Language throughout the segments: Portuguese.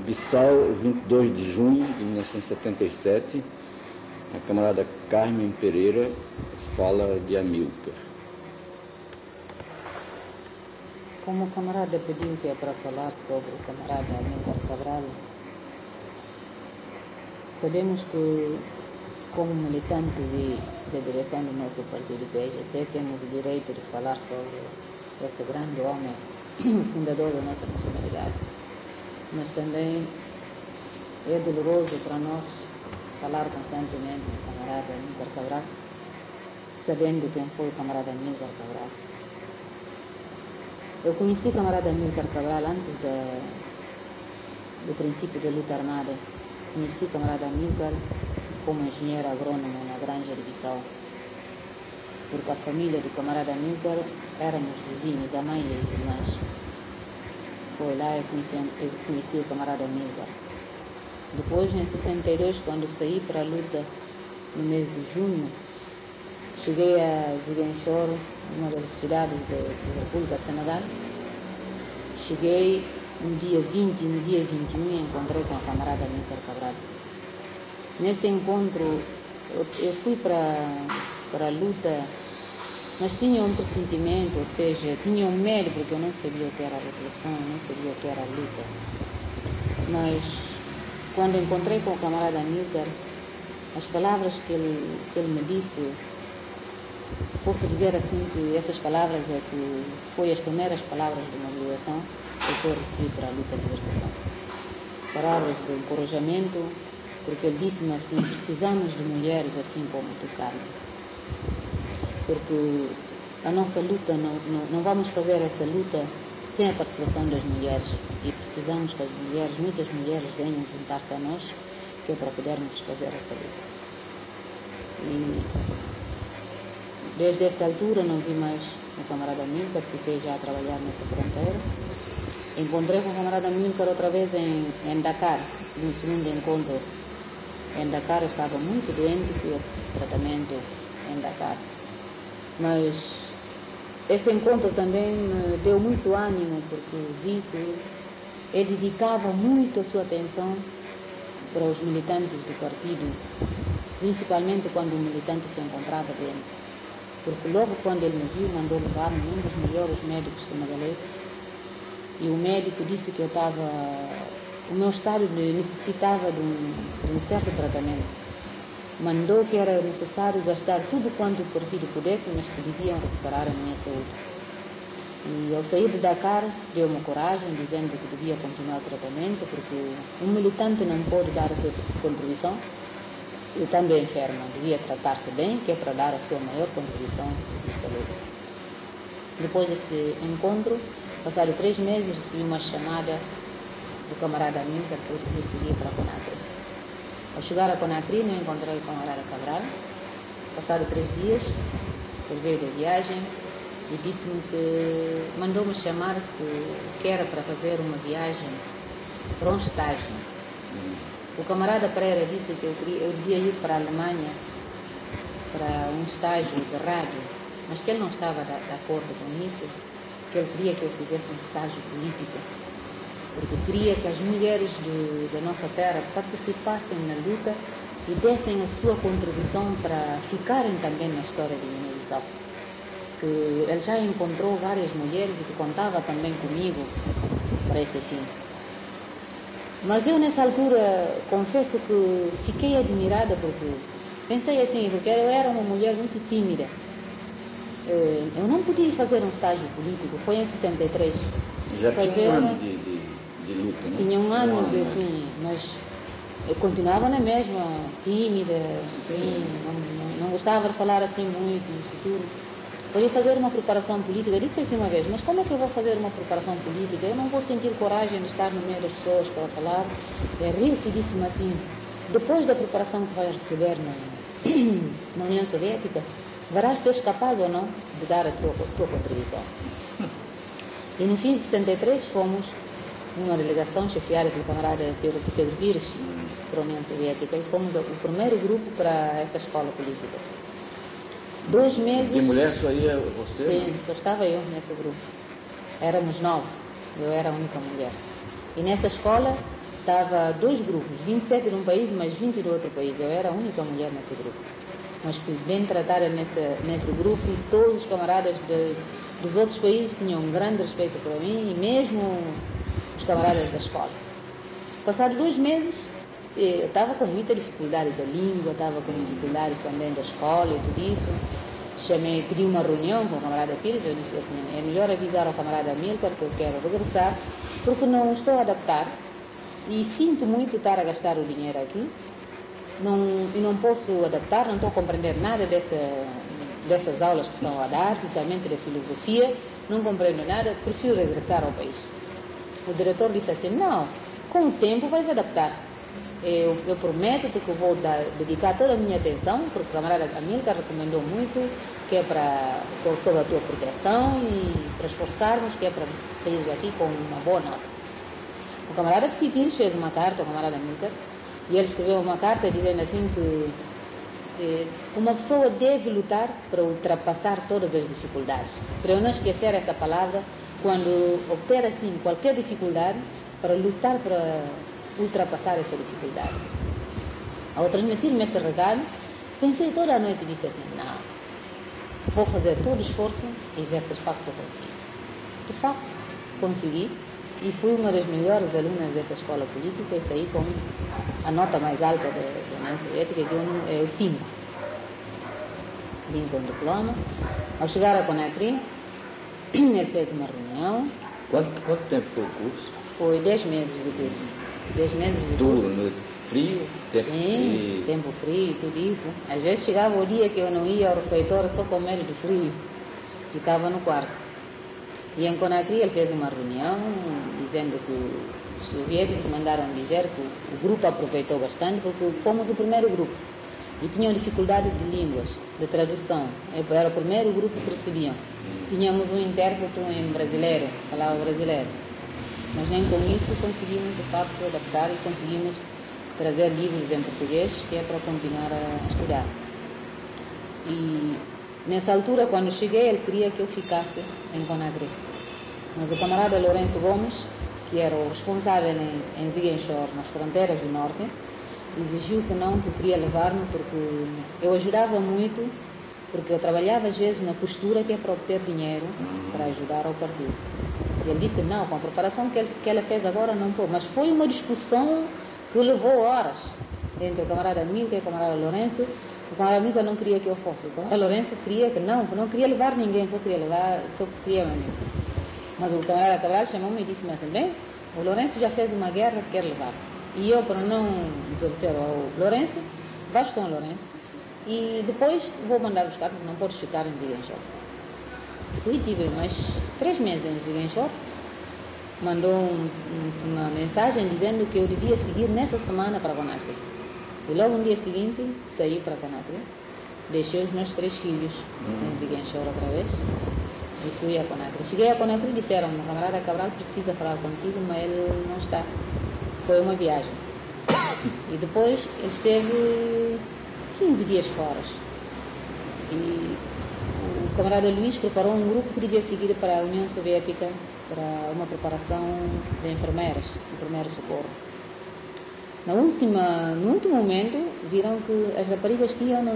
Bissau, 22 de junho de 1977, a camarada Carmen Pereira fala de Amílcar. Como o camarada pediu que é para falar sobre o camarada Amílcar Cabral, sabemos que, como militantes da direção do nosso partido PSGC, temos o direito de falar sobre esse grande homem, fundador da nossa nacionalidade. Mas também é doloroso para nós falar constantemente do camarada Amílcar Cabral, sabendo quem foi o camarada Amílcar Cabral. Eu conheci o camarada Amílcar Cabral antes do princípio da luta armada. Conheci o camarada Amílcar como engenheiro agrônomo na Granja de Bissau, porque a família do camarada Amílcar éramos vizinhos, a mãe e as irmãs. Foi lá eu conheci o camarada Amílcar. Depois, em 62, quando saí para a luta no mês de junho, cheguei a Ziguinchor, uma das cidades da República do Senegal. Cheguei no dia 20 e no dia 21 encontrei com a camarada Amílcar Cabral. Nesse encontro, eu fui para a luta, mas tinha um pressentimento, ou seja, tinha um medo, porque eu não sabia o que era a revolução, não sabia o que era a luta. Mas, quando encontrei com o camarada Amílcar, as palavras que ele me disse, posso dizer assim que essas palavras é que foi as primeiras palavras de mobilização que eu recebi para a luta de libertação. Palavras de encorajamento, porque ele disse-me assim: precisamos de mulheres assim como tu, Carmen. Porque a nossa luta, não vamos fazer essa luta sem a participação das mulheres. E precisamos que as mulheres, muitas mulheres, venham juntar-se a nós, que é para podermos fazer essa luta. E desde essa altura não vi mais o camarada Amílcar, fiquei já a trabalhar nessa fronteira. Encontrei com o camarada Amílcar outra vez em Dakar, no segundo encontro. Em Dakar eu estava muito doente, fui ao tratamento em Dakar. Mas esse encontro também me deu muito ânimo, porque vi que ele dedicava muito a sua atenção para os militantes do partido, principalmente quando o militante se encontrava doente. Porque logo quando ele me viu, mandou levar-me um dos melhores médicos senegaleses, e o médico disse que o meu estado necessitava de um certo tratamento. Mandou que era necessário gastar tudo quanto o partido pudesse, mas que deviam recuperar a minha saúde. E ao sair de Dakar, deu-me coragem, dizendo que devia continuar o tratamento, porque um militante não pode dar a sua contribuição. Eu também enferma, devia tratar-se bem, que é para dar a sua maior contribuição nesta luta. Depois desse encontro, passado 3 meses, recebi uma chamada do camarada Amílcar que eu devia seguir para a Conakry. Ao chegar a Conakry, não encontrei o camarada Cabral. Passado 3 dias, ele veio da viagem e disse-me que mandou-me chamar que era para fazer uma viagem para um estágio. O camarada Pereira disse que eu devia ir para a Alemanha para um estágio de rádio, mas que ele não estava de acordo com isso, que ele queria que eu fizesse um estágio político, porque queria que as mulheres da nossa terra participassem na luta e dessem a sua contribuição para ficarem também na história de Guiné-Bissau. Que ele já encontrou várias mulheres e que contava também comigo para esse fim. Mas eu, nessa altura, confesso que fiquei admirada, porque pensei assim, porque eu era uma mulher muito tímida. Eu não podia fazer um estágio político, foi em 63. Já tinha um ano de luta, né? Tinha um ano, assim, mas eu continuava na mesma, tímida, assim, não gostava de falar assim muito no futuro. Podia fazer uma preparação política. Eu disse assim uma vez: mas como é que eu vou fazer uma preparação política? Eu não vou sentir coragem de estar no meio das pessoas para falar. Riu-se e disse-me assim: depois da preparação que vais receber na União Soviética, verás se és capaz ou não de dar a tua contribuição. E no fim de 63 fomos numa delegação chefiada pelo camarada Pedro Pires para a União Soviética, e fomos o primeiro grupo para essa escola política. 2 meses... De mulher só ia você? Sim, só estava eu nesse grupo. Éramos 9, eu era a única mulher. E nessa escola Estava dois grupos, 27 de um país, mas 20 do outro país. Eu era a única mulher nesse grupo. Mas fui bem tratada nesse grupo e todos os camaradas dos outros países tinham um grande respeito por mim e mesmo os camaradas da escola. Passados 2 meses, eu estava com muita dificuldade da língua, estava com dificuldades também da escola e tudo isso. Pedi uma reunião com o camarada Pires, eu disse assim, é melhor avisar ao camarada Amílcar que eu quero regressar, porque não estou a adaptar e sinto muito estar a gastar o dinheiro aqui. E não posso adaptar, não estou a compreender nada dessas aulas que estão a dar, principalmente da filosofia, não compreendo nada, prefiro regressar ao país. O diretor disse assim, não, com o tempo vais adaptar. Eu prometo-te que eu vou dedicar toda a minha atenção, porque o camarada Amílcar recomendou muito, que é sob a tua proteção e para esforçarmos, que é para sair daqui com uma boa nota. O camarada Pires fez uma carta ao camarada Amílcar, e ele escreveu uma carta dizendo assim que uma pessoa deve lutar para ultrapassar todas as dificuldades. Para eu não esquecer essa palavra, quando obter assim qualquer dificuldade, para lutar para ultrapassar essa dificuldade. Ao transmitir-me esse recado, pensei toda a noite e disse assim, não, vou fazer todo o esforço e ver se de facto eu consigo. De facto, consegui. E fui uma das melhores alunas dessa escola política e saí com a nota mais alta da União Soviética, que é o 5. Vim com o diploma. Ao chegar a Conakry, ele fez uma reunião. Quanto tempo foi o curso? Foi 10 meses de curso. 10 meses de curso. No frio? Tempo Sim, frio. tempo frio e tudo isso. Às vezes chegava o dia que eu não ia ao refeitório só com medo de frio. Ficava no quarto. E em Conakry ele fez uma reunião dizendo que os soviéticos mandaram dizer que o grupo aproveitou bastante porque fomos o primeiro grupo e tinham dificuldade de línguas, de tradução. Era o primeiro grupo que recebiam. Tínhamos um intérprete em brasileiro, falava brasileiro. Mas nem com isso conseguimos de facto adaptar e conseguimos trazer livros em português que é para continuar a estudar. E nessa altura, quando cheguei, ele queria que eu ficasse em Conakry. Mas o camarada Lourenço Gomes, que era o responsável em Ziguinchor, nas fronteiras do norte, exigiu que não, que queria levar-me porque eu ajudava muito, porque eu trabalhava às vezes na costura, que é para obter dinheiro para ajudar ao partido. E ele disse, não, com a preparação que ela fez agora não pode. Mas foi uma discussão que levou horas entre o camarada Amílcar e o camarada Lourenço. O camarada Amílcar não queria que eu fosse. O camarada Lourenço queria que não queria levar ninguém, só queria mim. Mas o camarada Cabral chamou-me e disse-me assim, bem, o Lourenço já fez uma guerra, quer levar-te. E eu, para não desobedecer ao Lourenço, vais com o Lourenço e depois vou mandar buscar, porque não podes ficar em Ziguinchor. Fui, tive mais 3 meses em Ziguinchor, mandou uma mensagem dizendo que eu devia seguir nessa semana para Conakry. E logo no dia seguinte, saí para Conakry, deixei os meus 3 filhos em Ziguinchor outra vez e fui a Conakry. Cheguei a Conakry e disseram, o camarada Cabral precisa falar contigo, mas ele não está. Foi uma viagem. E depois ele esteve 15 dias fora. E o camarada Luís preparou um grupo que devia seguir para a União Soviética para uma preparação de enfermeiras, de primeiro socorro. No último momento, viram que as raparigas que iam não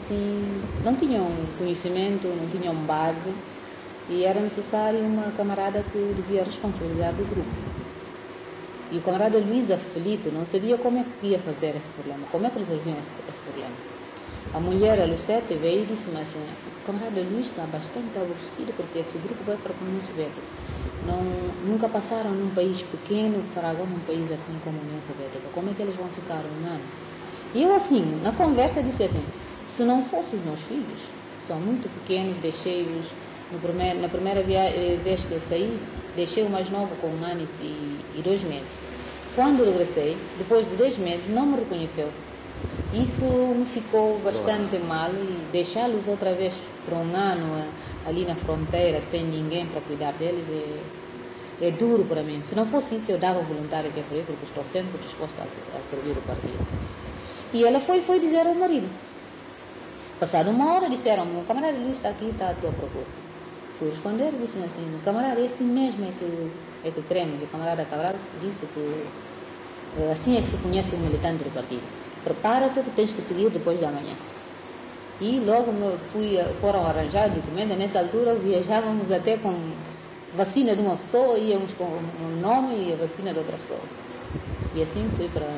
tinham conhecimento, não tinham base e era necessário uma camarada que devia responsabilizar do grupo. E o camarada Luís, aflito, não sabia como é que ia fazer esse problema, como é que resolviam esse problema. A mulher, a Lucete, veio e disse-me assim, o camarada Luís está bastante aborrecido porque esse grupo vai para a União Soviética. Nunca passaram num país pequeno para agora num país assim como a União Soviética. Como é que eles vão ficar um ano? E eu assim, na conversa disse assim, se não fossem os meus filhos, são muito pequenos, deixei-os, na primeira vez que eu saí, deixei o mais novo com 1 ano e 2 meses. Quando regressei, depois de 2 meses, não me reconheceu. Isso me ficou bastante mal e deixá-los outra vez por 1 ano ali na fronteira, sem ninguém para cuidar deles, é duro para mim. Se não fosse isso, eu dava voluntário que é por aí, porque estou sempre disposta a servir o partido. E ela foi dizer ao marido. Passada 1 hora, disseram-me, o camarada Luís está aqui, está à tua procura. Fui responder e disse-me assim, camarada, esse mesmo é que queremos. O camarada Cabral disse que Assim é que se conhece um militante do partido. Prepara-te que tens que seguir depois da manhã. E logo foram arranjar documento. Nessa altura viajávamos até com vacina de uma pessoa, íamos com um nome e a vacina de outra pessoa. E assim fui para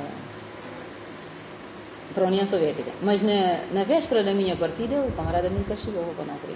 a União Soviética. Mas na véspera da minha partida, o camarada Amílcar chegou ao Conakry.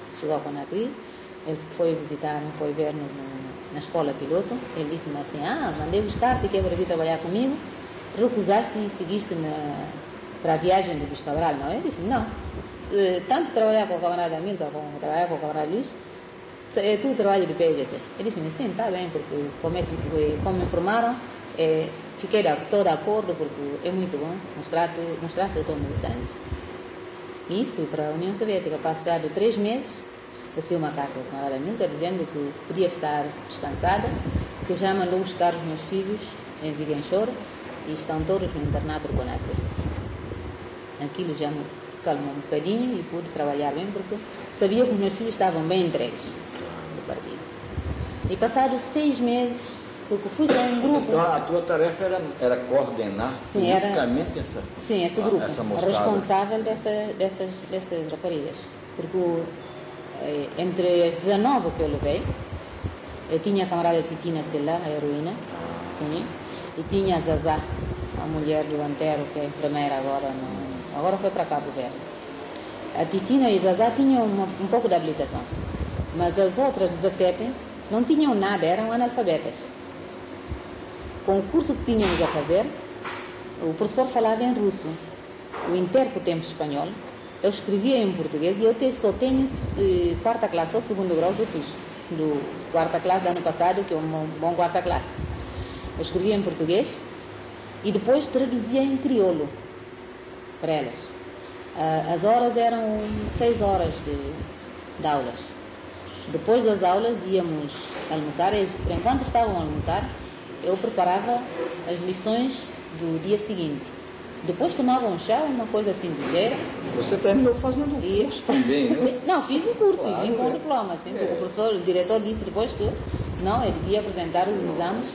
Ele foi visitar, foi ver na escola piloto. Ele disse-me assim, mandei buscar-te que é para vir trabalhar comigo. Recusaste e seguiste para a viagem do Biscabral, não? Eu disse, não. Tanto trabalhar com o camarada Amílcar como trabalhar com o camarada Luís, é tudo trabalho do PSGC. Ele disse-me, sim, está bem, porque como me informaram, fiquei todo de acordo, porque é muito bom mostrar-te a tua militância. E fui para a União Soviética. Passado 3 meses, recebi uma carta do camarada Amílcar dizendo que podia estar descansada, que já mandou buscar os meus filhos em Ziguinchor e estão todos no internato do Conakry. Aquilo já me calmou um bocadinho e pude trabalhar bem, porque sabia que os meus filhos estavam bem entregues do partido. E passados 6 meses, porque fui para um grupo... Então a tua tarefa era coordenar politicamente esse grupo, essa moçada. Responsável dessas raparigas. Porque entre as 19 que eu levei, eu tinha a camarada Titina Sela, a heroína, sim, e tinha a Zazá, a mulher do Antero, que é enfermeira agora foi para Cabo Verde. A Titina e a Zazá tinham um pouco de habilitação, mas as outras 17 não tinham nada, eram analfabetas. Com o curso que tínhamos a fazer, o professor falava em russo, o intérprete em espanhol, eu escrevia em português e eu só tenho 4ª classe ou 2º grau do 4ª classe do ano passado, que é um bom 4ª classe. Eu escrevia em português e depois traduzia em crioulo para elas. As horas eram 6 horas de aulas. Depois das aulas íamos almoçar, por enquanto estavam a almoçar, eu preparava as lições do dia seguinte. Depois tomava um chá, uma coisa assim ligeira. Você terminou fazendo o curso também, né? Não, fiz o curso, claro, vim com o diploma. Assim, porque o diretor disse depois que não, ele ia apresentar os exames.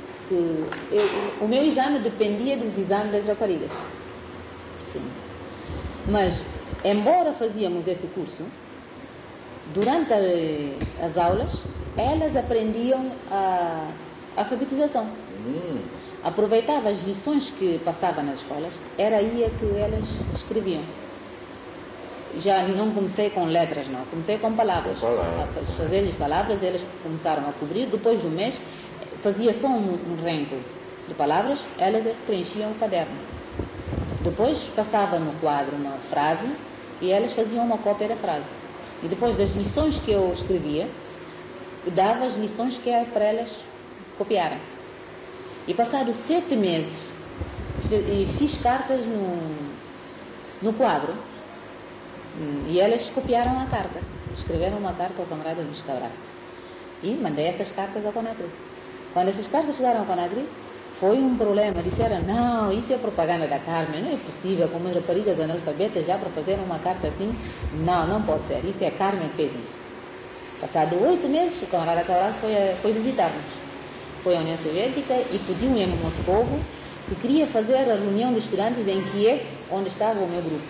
O meu exame dependia dos exames das raparigas. Sim. Mas, embora fazíamos esse curso, durante as aulas, elas aprendiam a alfabetização. Aproveitava as lições que passava nas escolas, era aí que elas escreviam. Já não comecei com letras, não, comecei com palavras. A fazer-lhes palavras, elas começaram a cobrir. Depois do mês, fazia só um renco de palavras, elas preenchiam o caderno. Depois passava no quadro uma frase e elas faziam uma cópia da frase. E depois das lições que eu escrevia, dava as lições que era para elas copiarem. E passados 7 meses, fiz cartas no quadro e elas copiaram a carta. Escreveram uma carta ao camarada Luís Cabral. E mandei essas cartas ao Conakry. Quando essas cartas chegaram ao Conakry, foi um problema. Disseram, não, isso é propaganda da Carmen, não é possível, como as raparigas analfabetas já para fazer uma carta assim. Não pode ser, isso é a Carmen que fez isso. Passado 8 meses, o camarada Cabral foi visitar-nos. Foi à União Soviética e pediu em Moscou que queria fazer a reunião dos estudantes em Kiev, onde estava o meu grupo.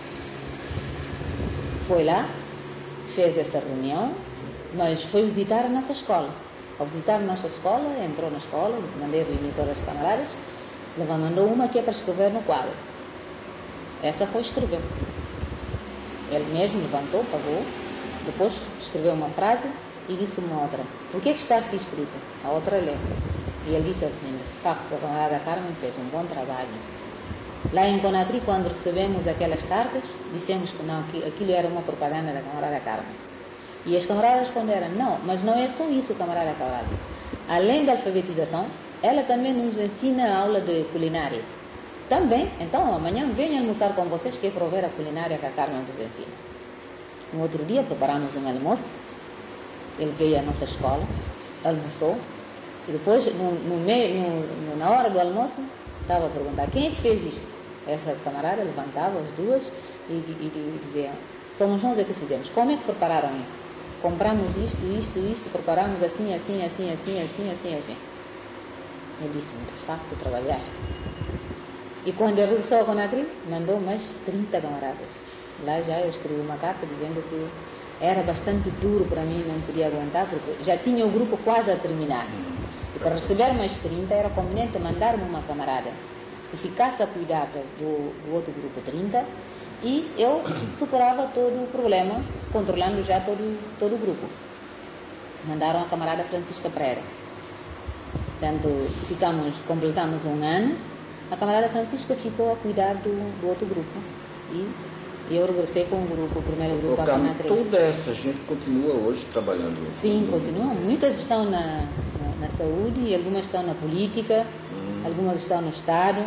Foi lá, fez essa reunião, mas foi visitar a nossa escola. Ao visitar a nossa escola, entrou na escola, mandei reunir todas as camaradas, mandou uma que é para escrever no quadro. Essa foi escrever. Ele mesmo levantou, pagou, depois escreveu uma frase e disse uma outra. O que é que está aqui escrito? A outra leu. E ele disse assim, de facto, a camarada Carmen fez um bom trabalho. Lá em Conakry, quando recebemos aquelas cartas, dissemos que não, que aquilo era uma propaganda da camarada Carmen. E as camaradas responderam, não, mas não é só isso, camarada Cabral. Além da alfabetização, ela também nos ensina a aula de culinária. Também, então amanhã venham almoçar com vocês, que é para ver a culinária que a Carmen vos ensina. No outro dia preparamos um almoço, ele veio à nossa escola, almoçou, e depois, na hora do almoço, estava a perguntar, quem é que fez isto? Essa camarada levantava as duas e dizia, somos nós é que fizemos. Como é que prepararam isso? Compramos isto, preparamos assim. Ele disse-me, de facto, trabalhaste. E quando ele regressou a Conakry, mandou mais 30 camaradas. Lá já eu escrevi uma carta dizendo que era bastante duro para mim, não podia aguentar, porque já tinha o grupo quase a terminar. E para receber mais 30 era conveniente mandar-me uma camarada que ficasse a cuidar do outro grupo 30 e eu superava todo o problema, controlando já todo o grupo. Mandaram a camarada Francisca Pereira. Portanto, completamos um ano. A camarada Francisca ficou a cuidar do outro grupo e eu regressei com o primeiro grupo a Conakry. Toda essa gente continua hoje trabalhando? Sim, continuam. Muitas estão na saúde, algumas estão na política, algumas estão no Estado.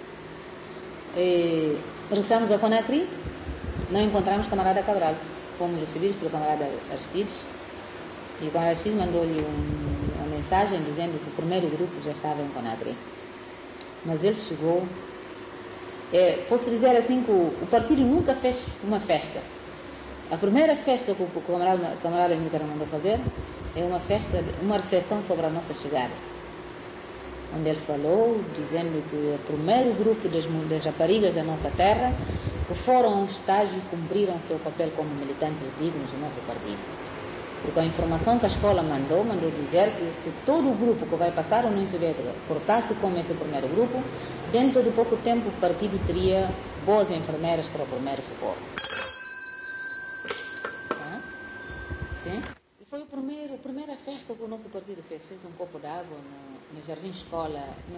Regressamos a Conakry, não encontramos camarada Cabral. Fomos recebidos pelo camarada Aristides e o camarada Aristides mandou-lhe uma mensagem dizendo que o primeiro grupo já estava em Conakry. Mas ele chegou. Posso dizer assim que o partido nunca fez uma festa. A primeira festa que o camarada Amílcar mandou fazer é uma festa, uma recepção sobre a nossa chegada, onde ele falou, dizendo que o primeiro grupo das raparigas da nossa terra que foram a um estágio e cumpriram seu papel como militantes dignos do nosso partido. Porque a informação que a escola mandou dizer que se todo o grupo que vai passar a União Soviética portasse como esse primeiro grupo, dentro de pouco tempo o partido teria boas enfermeiras para o primeiro socorro. Sim? E foi a primeira festa que o nosso partido fez. Fez um copo d'água no Jardim Escola,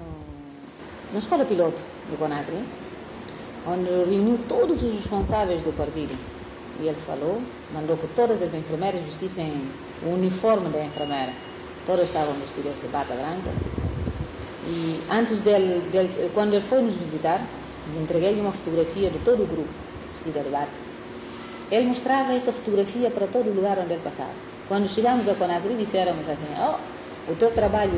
na Escola Piloto de Conakry, onde reuniu todos os responsáveis do partido. E ele falou, mandou que todas as enfermeiras vestissem o uniforme da enfermeira. Todas estavam vestidas de bata branca. E antes quando ele foi nos visitar, entreguei-lhe uma fotografia de todo o grupo, vestida de bata. Ele mostrava essa fotografia para todo lugar onde ele passava. Quando chegamos a Conakry, disséramos assim, o teu trabalho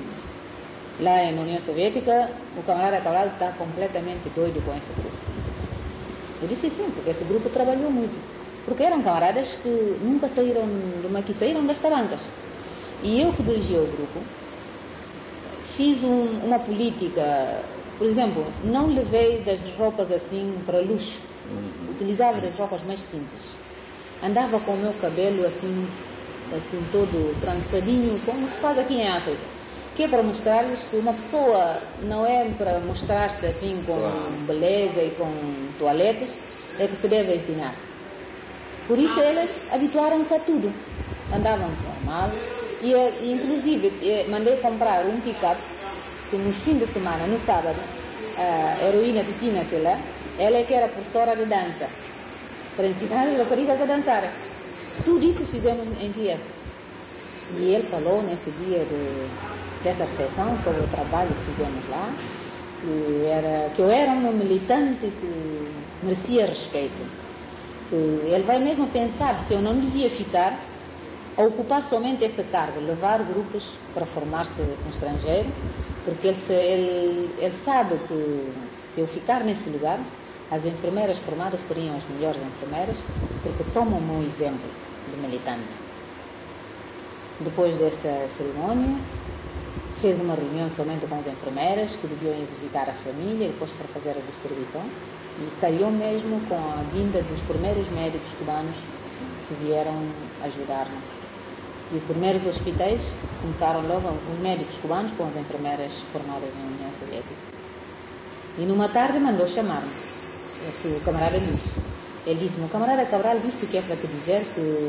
lá na União Soviética, o camarada Cabral está completamente doido com esse grupo. Eu disse sim, porque esse grupo trabalhou muito. Porque eram camaradas que nunca saíram do Maqui, saíram das tarancas. E eu que dirigia o grupo, fiz uma política, por exemplo, não levei das roupas assim para luxo. Utilizava das roupas mais simples. Andava com o meu cabelo assim todo trançadinho, como se faz aqui em África. Que é para mostrar-lhes que uma pessoa não é para mostrar-se assim com beleza e com toaletes, é que se deve ensinar. Por isso eles habituaram-se a tudo. Andávamos normal. E inclusive mandei comprar um pick-up que no fim de semana, no sábado, a heroína Titina Sela, ela é que era professora de dança, para ensinar as raparigas a dançar. Tudo isso fizemos em Kiev. E ele falou nesse dia dessa recepção sobre o trabalho que fizemos lá, que eu era uma militante que merecia respeito. Que ele vai mesmo pensar se eu não devia ficar a ocupar somente esse cargo, levar grupos para formar-se no estrangeiro, porque ele sabe que se eu ficar nesse lugar, as enfermeiras formadas seriam as melhores enfermeiras, porque tomam um exemplo de militante. Depois dessa cerimônia, fez uma reunião somente com as enfermeiras que deviam ir visitar a família, depois para fazer a distribuição, e calhou mesmo com a vinda dos primeiros médicos cubanos que vieram ajudar-nos. E os primeiros hospitais começaram logo os médicos cubanos com as enfermeiras formadas na União Soviética. E numa tarde mandou chamar-me, o camarada disse. Ele disse-me, o camarada Cabral disse que é para te dizer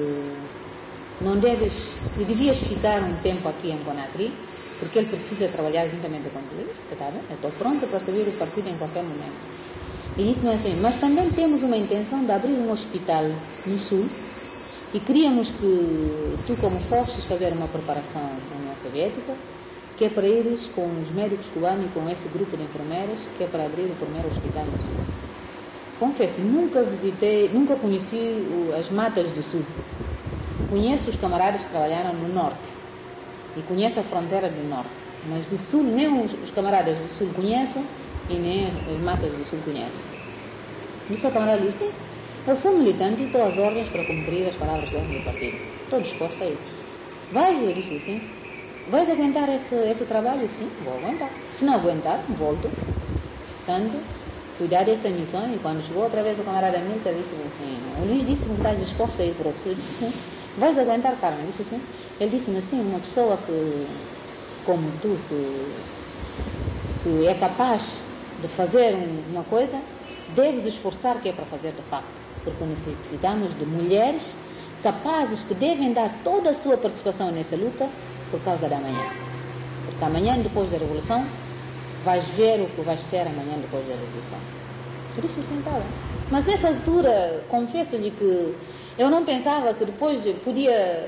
que devias ficar um tempo aqui em Conakry, porque ele precisa trabalhar juntamente contigo. Está bem, eu estou pronta para servir o partido em qualquer momento. E disse-me assim, mas também temos uma intenção de abrir um hospital no Sul e queríamos que tu, como fostes fazer uma preparação na União Soviética, que é para ires com os médicos cubanos e com esse grupo de enfermeiras, que é para abrir o primeiro hospital no Sul. Confesso, nunca conheci as matas do Sul. Conheço os camaradas que trabalharam no Norte e conheço a fronteira do Norte, mas do Sul, nem os camaradas do Sul conheço e nem as matas do Sul conheço. Disse ao camarada Luís, sim, eu sou militante e estou às ordens para cumprir as palavras do homem do partido. Estou disposta a ir. Vais? Eu disse sim. vais aguentar esse trabalho? Sim, vou aguentar. Se não aguentar, volto. Portanto, cuidar dessa missão. E quando chegou outra vez o camarada Milka, disse assim, o Luís disse-me que estás disposto a ir para o sul. Eu disse sim. Vais aguentar, Carmen? Eu disse sim. Ele disse-me assim, uma pessoa que, como tu, que é capaz de fazer uma coisa, deves esforçar que é para fazer de facto. Porque necessitamos de mulheres capazes que devem dar toda a sua participação nessa luta por causa da manhã. Porque amanhã, depois da Revolução, vais ver o que vai ser amanhã depois da Revolução. Por isso, sim, tá bem. Mas nessa altura, confesso-lhe que eu não pensava que depois podia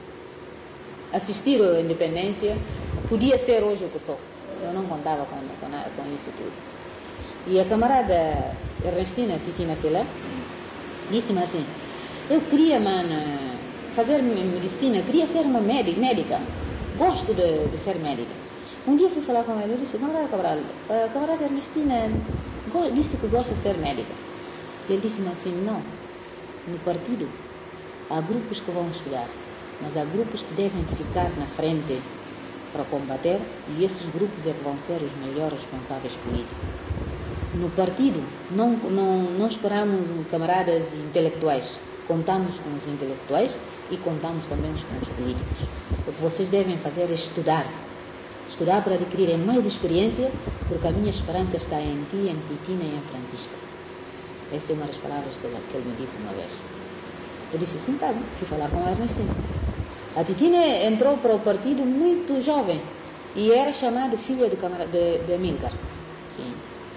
assistir à independência, podia ser hoje o que sou. Eu não contava com isso tudo. E a camarada Ernestina Titina Sela disse-me assim, eu queria, fazer medicina, queria ser uma médica, gosto de ser médica. Um dia fui falar com ela, eu disse, camarada Cabral, a camarada Ernestina disse que gosta de ser médica. E ele disse-me assim, não, no partido há grupos que vão estudar, mas há grupos que devem ficar na frente para combater, e esses grupos é que vão ser os melhores responsáveis políticos. No partido não esperamos camaradas intelectuais, contamos com os intelectuais e contamos também com os políticos. O que vocês devem fazer é estudar para adquirirem mais experiência, porque a minha esperança está em ti, em Titina e em Francisca. Essa é uma das palavras que ele me disse uma vez. Eu disse, sim, tá bom. Fui falar com a Ernestina. A Titina entrou para o partido muito jovem e era chamada filha de Amílcar. Sim.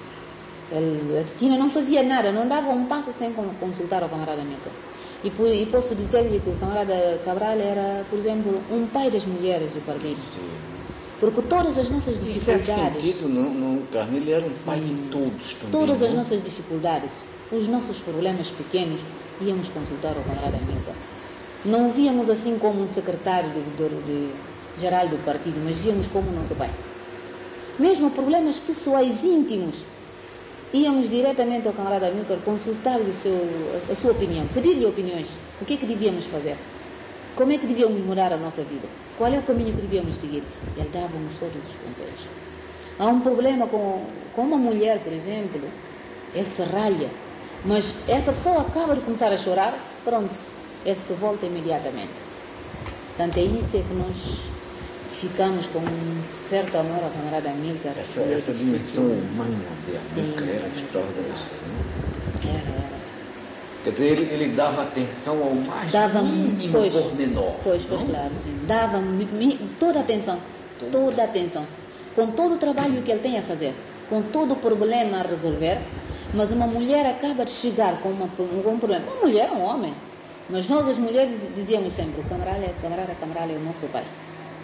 A Titina não fazia nada, não dava um passo sem consultar o camarada Amílcar. E posso dizer-lhe que o camarada Cabral era, por exemplo, um pai das mulheres do partido. Sim. Porque todas as nossas dificuldades... Em certo sentido, não, Carmen, ele era um pai de todos também. Todas as nossas dificuldades, os nossos problemas pequenos, íamos consultar o camarada Amílcar. Não o víamos assim como um secretário geral do partido, mas víamos como nosso pai. Mesmo problemas pessoais íntimos, íamos diretamente ao camarada Amílcar consultar-lhe a sua opinião, pedir-lhe opiniões. O que é que devíamos fazer? Como é que devíamos mudar a nossa vida? Qual é o caminho que devíamos seguir? Ele dava-nos todos os conselhos. Há um problema com uma mulher, por exemplo, ele se ralha, mas essa pessoa acaba de começar a chorar, pronto, ele se volta imediatamente. Portanto, é isso que nós ficamos com um certo amor ao camarada Amílcar. Essa dimensão humana de Amílcar era extraordinária. Era. Quer dizer, ele dava atenção ao mais mínimo pormenor. Pois, claro, sim. Dava toda a atenção, toda a atenção. Com todo o trabalho que ele tem a fazer, com todo o problema a resolver, mas uma mulher acaba de chegar com um problema. Uma mulher é um homem. Mas nós, as mulheres, dizíamos sempre, o camarada é o nosso pai.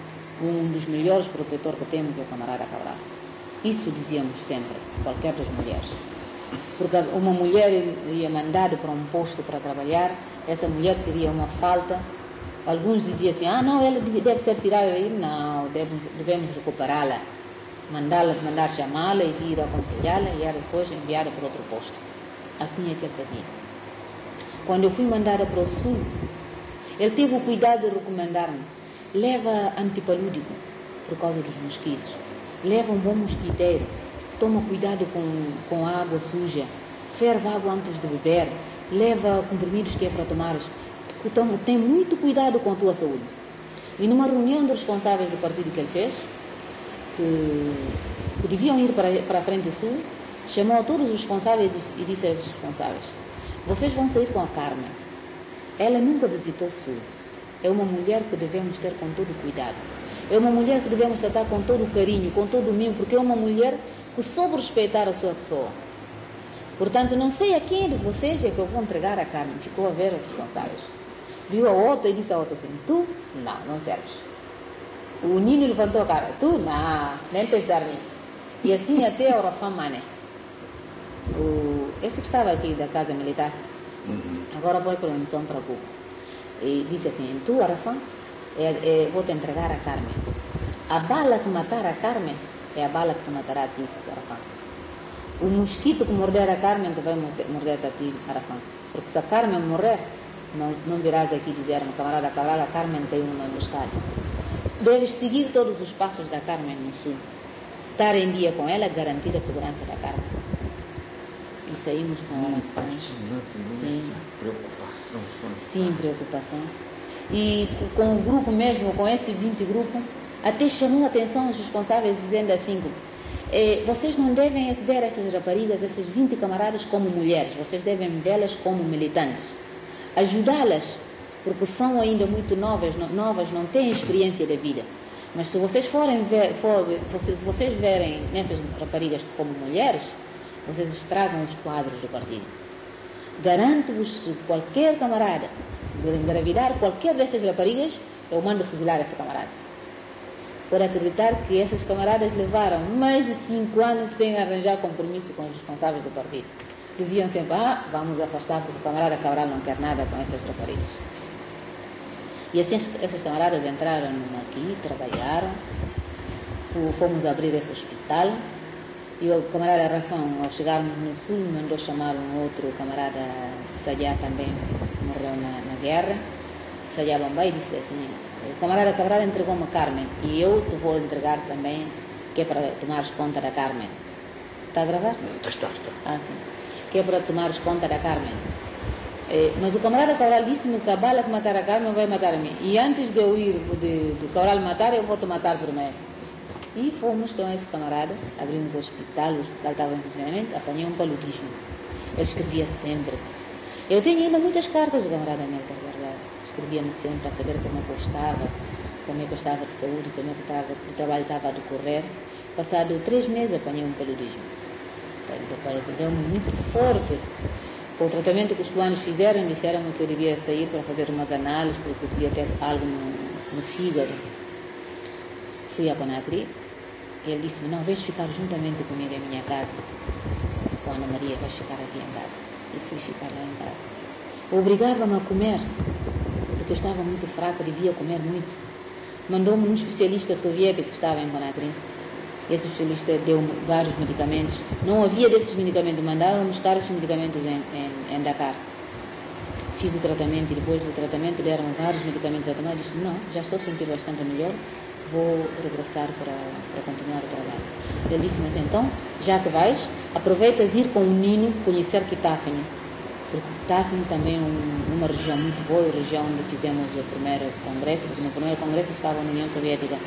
Um dos melhores protetores que temos é o camarada Cabral. Isso dizíamos sempre, qualquer das mulheres. Porque uma mulher ia mandada para um posto para trabalhar, essa mulher teria uma falta. Alguns diziam assim, não, ela deve ser tirada aí. Não, devemos recuperá-la. Mandar chamá-la e ir aconselhá-la e ela depois enviada para outro posto. Assim é que ele fazia. Quando eu fui mandada para o sul, ele teve o cuidado de recomendar-me, leva antipalúdico por causa dos mosquitos, leva um bom mosquiteiro, toma cuidado com a água suja, ferve água antes de beber, leva comprimidos que é para tomares, tem muito cuidado com a tua saúde. E numa reunião dos responsáveis do partido que ele fez, que deviam ir para a frente sul, chamou a todos os responsáveis e disse aos responsáveis, vocês vão sair com a Carmen. Ela nunca visitou o sul. É uma mulher que devemos ter com todo cuidado. É uma mulher que devemos tratar com todo carinho, com todo mimo, porque é uma mulher que soube respeitar a sua pessoa. Portanto, não sei a quem de vocês é que eu vou entregar a Carmen. Ficou a ver os responsáveis. Viu a outra e disse a outra assim, tu? Não serves. O Nino levantou a cara, tu? Não, nem pensar nisso. E assim até o Rafam Mané. Esse que estava aqui da Casa Militar, agora foi para a missão para Cuba. E disse assim, tu, Arafam, vou te entregar a Carmen. A bala que matar a Carmen é a bala que te matará a ti, Arafam. O mosquito que morder a Carmen te vai morder a ti, Arafam. Porque se a Carmen morrer, não virás aqui dizer, meu camarada Cabral, a Carmen caiu numa emboscada. deves seguir todos os passos da Carmen no Sul. Estar em dia com ela, garantir a segurança da Carmen. E saímos com ela. Impressionante, não é? Essa preocupação fantástica. Sim, preocupação. E com o grupo mesmo, com esse 20 grupo, até chamou a atenção os responsáveis dizendo assim, vocês não devem ver essas raparigas, essas 20 camaradas como mulheres, vocês devem vê-las como militantes. Ajudá-las, porque são ainda muito novas, não têm experiência da vida. Mas se vocês vocês verem nessas raparigas como mulheres, vocês estragam os quadros do partido. Garanto-vos, se qualquer camarada engravidar qualquer dessas raparigas, eu mando fuzilar essa camarada. Por acreditar que essas camaradas levaram mais de 5 anos sem arranjar compromisso com os responsáveis do partido. Diziam sempre, vamos afastar porque o camarada Cabral não quer nada com essas raparigas. E assim essas camaradas entraram aqui, trabalharam, fomos abrir esse hospital, e o camarada Rafão, ao chegarmos no Sul, mandou chamar um outro camarada, Sayá, também morreu na guerra, Sayá Bombay, e disse assim, o camarada Cabral entregou-me a Carmen, e eu te vou entregar também, que é para tomares conta da Carmen. Está a gravar? Está. Sim. Que é para tomares conta da Carmen. Mas o camarada Cabral disse-me que a bala que matar a Carmen vai matar a mim. E antes de eu ir do Cabral matar, eu vou te matar primeiro. E fomos com esse camarada, abrimos o hospital estava em funcionamento, apanhei um paludismo. Ele escrevia sempre. Eu tenho ainda muitas cartas do camarada Amílcar guardado. Escrevia-me sempre a saber como eu estava de saúde, como o trabalho estava a decorrer. Passado 3 meses apanhei um paludismo. Então, deu-me muito forte. Com o tratamento que os cubanos fizeram, disseram-me que eu devia sair para fazer umas análises, porque eu podia ter algo no fígado. Fui a Conakry e ele disse-me, não, vens ficar juntamente comigo em minha casa. Com a Ana Maria, vais ficar aqui em casa. E fui ficar lá em casa. Obrigava-me a comer, porque eu estava muito fraca, devia comer muito. Mandou-me um especialista soviético que estava em Conakry. Esse especialista deu-me vários medicamentos. Não havia desses medicamentos, mandaram-me buscar esses medicamentos em Dakar. Fiz o tratamento e depois do tratamento deram vários medicamentos a tomar. Disse, não, já estou a sentir bastante melhor, vou regressar para continuar o trabalho. Ele disse-me assim, então, já que vais, aproveitas ir com o Nino conhecer Kitafini. Porque Kitafini também é uma região muito boa, a região onde fizemos o primeiro congresso, porque no primeiro congresso estava na União Soviética.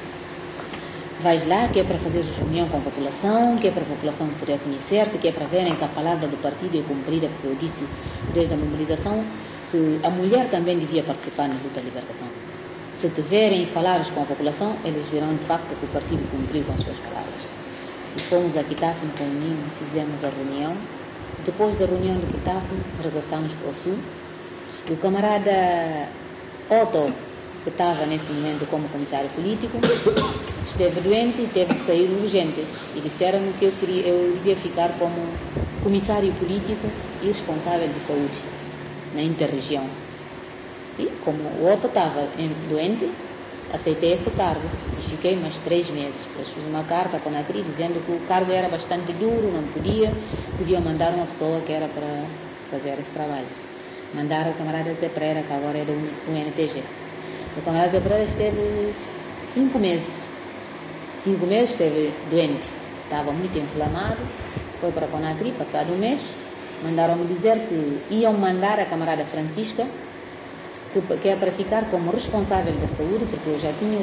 Vais lá, que é para fazer reunião com a população, que é para a população poder conhecer-te, que é para verem que a palavra do partido é cumprida, porque eu disse desde a mobilização que a mulher também devia participar na luta da libertação. Se te verem e falares com a população, eles verão de facto que o partido cumpriu com as suas palavras. E fomos a Kitafini com o Nino, fizemos a reunião. Depois da reunião do Kitafini, regressamos para o Sul. E o camarada Otto, que estava nesse momento como comissário político, esteve doente e teve que sair urgente. E disseram-me que eu devia ficar como comissário político e responsável de saúde na interregião. E como o Otto estava doente, aceitei esse cargo e fiquei mais 3 meses. Depois fiz uma carta com a Conakry dizendo que o cargo era bastante duro, não deviam mandar uma pessoa que era para fazer esse trabalho. Mandaram o camarada Zé Pereira, que agora é do UNTG. O camarada Zé Pereira esteve 5 meses. 5 meses esteve doente, estava muito inflamado, foi para a Conakry, passado um mês, mandaram-me dizer que iam mandar a camarada Francisca, que é para ficar como responsável da saúde, porque eu já tinha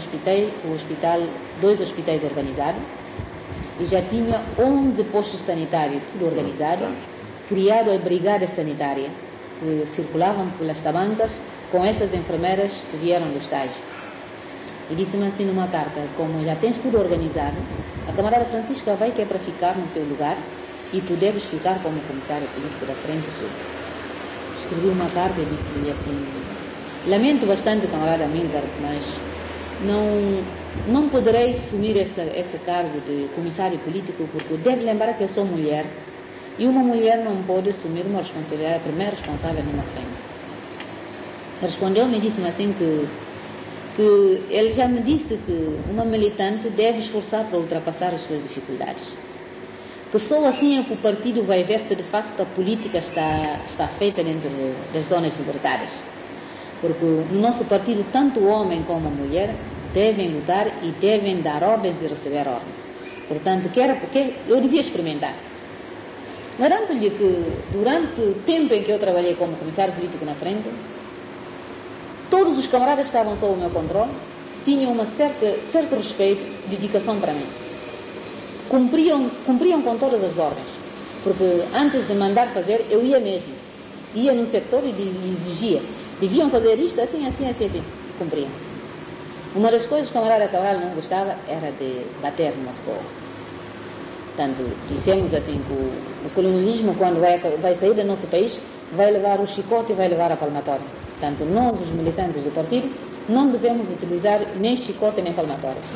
dois hospitais organizados, e já tinha 11 postos sanitários, tudo organizado, criado a brigada sanitária, que circulavam pelas tabancas com essas enfermeiras que vieram do estágio. E disse-me assim numa carta, como já tens tudo organizado, a camarada Francisca vai que é para ficar no teu lugar e tu deves ficar como comissário político da Frente Sul. Escrevi uma carta e disse-lhe assim, lamento bastante, camarada Amílcar, mas não poderei assumir esse cargo de comissário político, porque deve lembrar que eu sou mulher e uma mulher não pode assumir uma responsabilidade, a primeira responsável numa frente. Respondeu-me e disse-me assim que ele já me disse que uma militante deve esforçar para ultrapassar as suas dificuldades. Que só assim é que o partido vai ver se de facto a política está feita dentro das zonas libertadas. Porque no nosso partido, tanto o homem como a mulher devem lutar e devem dar ordens e receber ordens. Portanto, eu devia experimentar. Garanto-lhe que durante o tempo em que eu trabalhei como comissário político na frente, todos os camaradas estavam sob o meu controle, tinham certo respeito, dedicação para mim. Cumpriam com todas as ordens, porque antes de mandar fazer, eu ia mesmo. Ia no setor e exigia. Deviam fazer isto assim, assim, assim, assim. Cumpriam. Uma das coisas que o camarada Cabral não gostava era de bater numa pessoa. Portanto, dissemos assim que o colonialismo, quando vai sair do nosso país, vai levar o chicote e vai levar a palmatória. Portanto, nós, os militantes do partido, não devemos utilizar nem chicote nem palmatórias.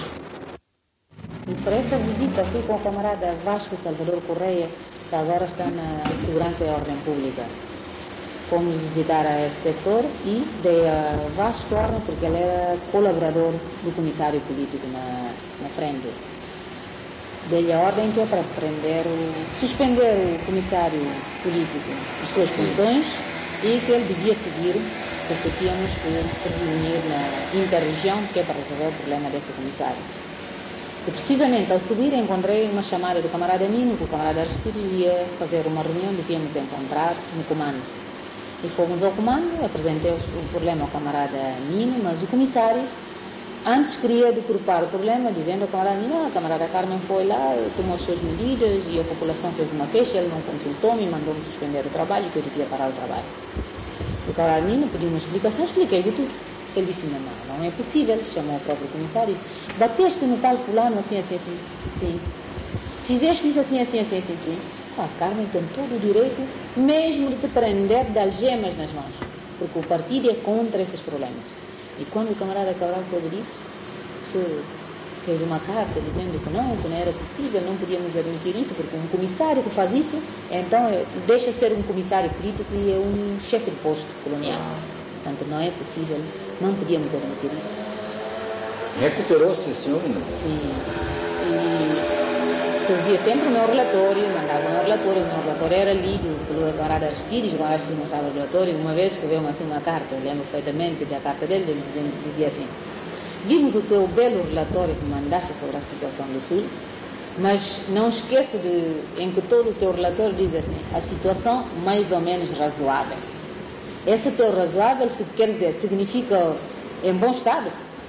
E para essa visita fui com o camarada Vasco Salvador Correia, que agora está na Segurança e Ordem Pública. Fomos visitar esse setor e dei a Vasco ordem porque ele era colaborador do comissário político na frente. Dei a ordem que é para suspender o comissário político as suas funções e que ele devia seguir, porque tínhamos que reunir na interregião, que é para resolver o problema desse comissário. E precisamente ao subir encontrei uma chamada do camarada Nino, que o camarada Aristides ia fazer uma reunião, devíamos encontrar no comando. E fomos ao comando, apresentei o problema ao camarada Nino, mas o comissário antes queria deturpar o problema, dizendo ao camarada Nino, a camarada Carmen foi lá, tomou as suas medidas e a população fez uma queixa, ele não consultou-me, mandou-me suspender o trabalho, que eu devia parar o trabalho. O camarada Nino pediu uma explicação, expliquei-lhe tudo. Ele disse, não é possível, chamou o próprio comissário, bateste no tal fulano assim, assim, assim, sim. Fizeste isso assim, assim, assim, assim, sim. A Carmen tem todo o direito mesmo de te prender de algemas nas mãos, porque o partido é contra esses problemas. E quando o camarada Cabral soube disso, fez uma carta dizendo que não era possível, não podíamos admitir isso, porque um comissário que faz isso, então deixa de ser um comissário político e é um chefe de posto colonial. Portanto, não é possível, não podíamos admitir isso. Recuperou-se esse homem, não? Sim. E fazia sempre o meu relatório, mandava o meu relatório era lido pelo camarada Aristides, o camarada Aristides mostrava o relatório. Uma vez que veio assim uma carta, eu lembro perfeitamente da carta dele, ele dizia assim: vimos o teu belo relatório que mandaste sobre a situação do Sul, mas não esqueça em que todo o teu relatório diz assim, a situação mais ou menos razoável. Esse teu razoável, se quer dizer, significa em bom estado?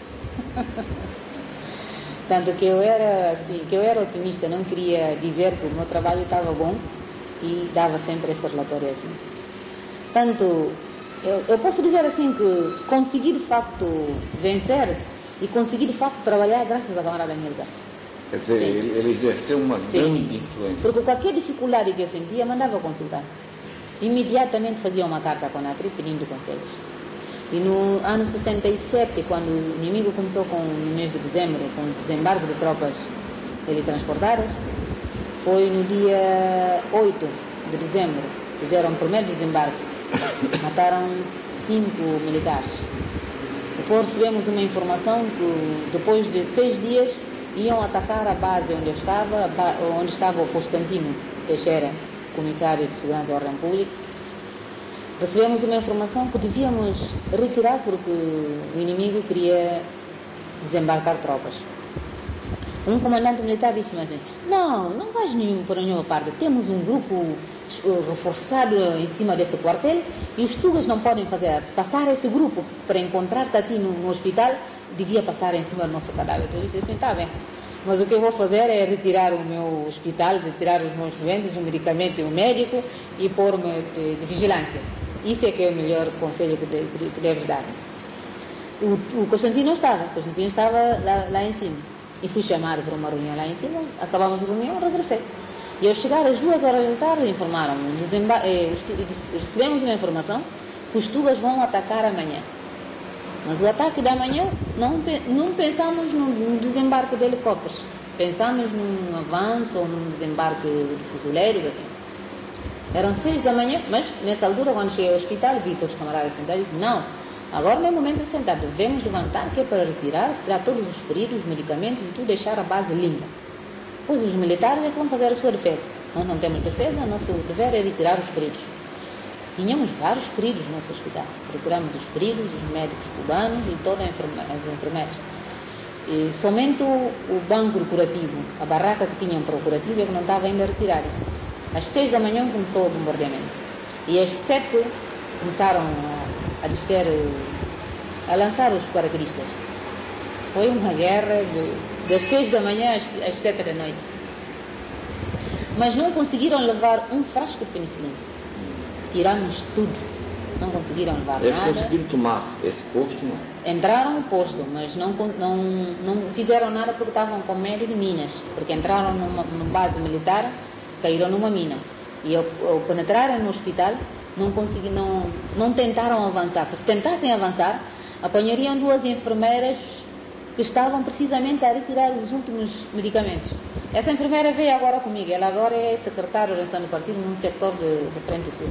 Tanto que eu era otimista, não queria dizer que o meu trabalho estava bom e dava sempre esse relatório assim. Portanto, eu posso dizer assim que consegui de facto vencer e consegui de facto trabalhar graças à camarada Milgar. Quer dizer, ele exerceu uma grande influência. Porque qualquer dificuldade que eu sentia, mandava consultar. Imediatamente fazia uma carta à Conacri pedindo conselhos. E no ano 67, quando o inimigo começou no mês de dezembro, com o desembarque de tropas teletransportadas, foi no dia 8 de dezembro, fizeram o primeiro desembarque, mataram 5 militares. Depois recebemos uma informação que depois de 6 dias iam atacar a base onde estava o Constantino Teixeira, comissário de Segurança e Ordem Pública. Recebemos uma informação que devíamos retirar porque o inimigo queria desembarcar tropas. Um comandante militar disse-me assim: não vais para nenhuma parte, temos um grupo reforçado em cima desse quartel e os tugas não podem passar esse grupo para encontrar-te aqui no hospital, devia passar em cima do nosso cadáver. Eu disse assim, está bem, mas o que eu vou fazer é retirar o meu hospital, retirar os meus doentes, o medicamento e o médico e pôr-me de vigilância. Isso é que é o melhor conselho que deves dar. O Constantino estava lá em cima. E fui chamado para uma reunião lá em cima, acabamos a reunião, regressei. E ao chegar às 2 horas da tarde, informaram-me, recebemos uma informação que os tugas vão atacar amanhã. Mas o ataque da manhã, não pensamos no desembarque de helicópteros, pensamos num avanço ou num desembarque de fuzileiros, assim. Eram 6 da manhã, mas nessa altura, quando cheguei ao hospital, vi todos os camaradas sentados, não, agora não é momento de sentar, devemos levantar, que é para tirar todos os feridos, os medicamentos e tudo, deixar a base limpa. Pois os militares é que vão fazer a sua defesa. Nós não temos defesa, nosso dever é retirar os feridos. Tínhamos vários feridos no nosso hospital. Retiramos os feridos, os médicos cubanos e todas as enfermeiras. E somente o banco corporativo, a barraca que tinham para o corporativo, é que não estava ainda a retirar. Às 6 da manhã começou o bombardeamento. E às 7 começaram a descer, a lançar os paraquedistas. Foi uma guerra das 6 da manhã às 7 da noite. Mas não conseguiram levar um frasco de penicilina. Tiramos tudo. Não conseguiram levar Eles nada. conseguiram tomar esse posto, não? Entraram no posto, mas não fizeram nada porque estavam com medo de minas. Porque entraram numa base militar, caíram numa mina. E ao penetrarem no hospital, não tentaram avançar. Porque se tentassem avançar, apanhariam 2 enfermeiras que estavam precisamente a retirar os últimos medicamentos. Essa enfermeira veio agora comigo. Ela agora é secretária de organização do partido num setor de Frente Sul.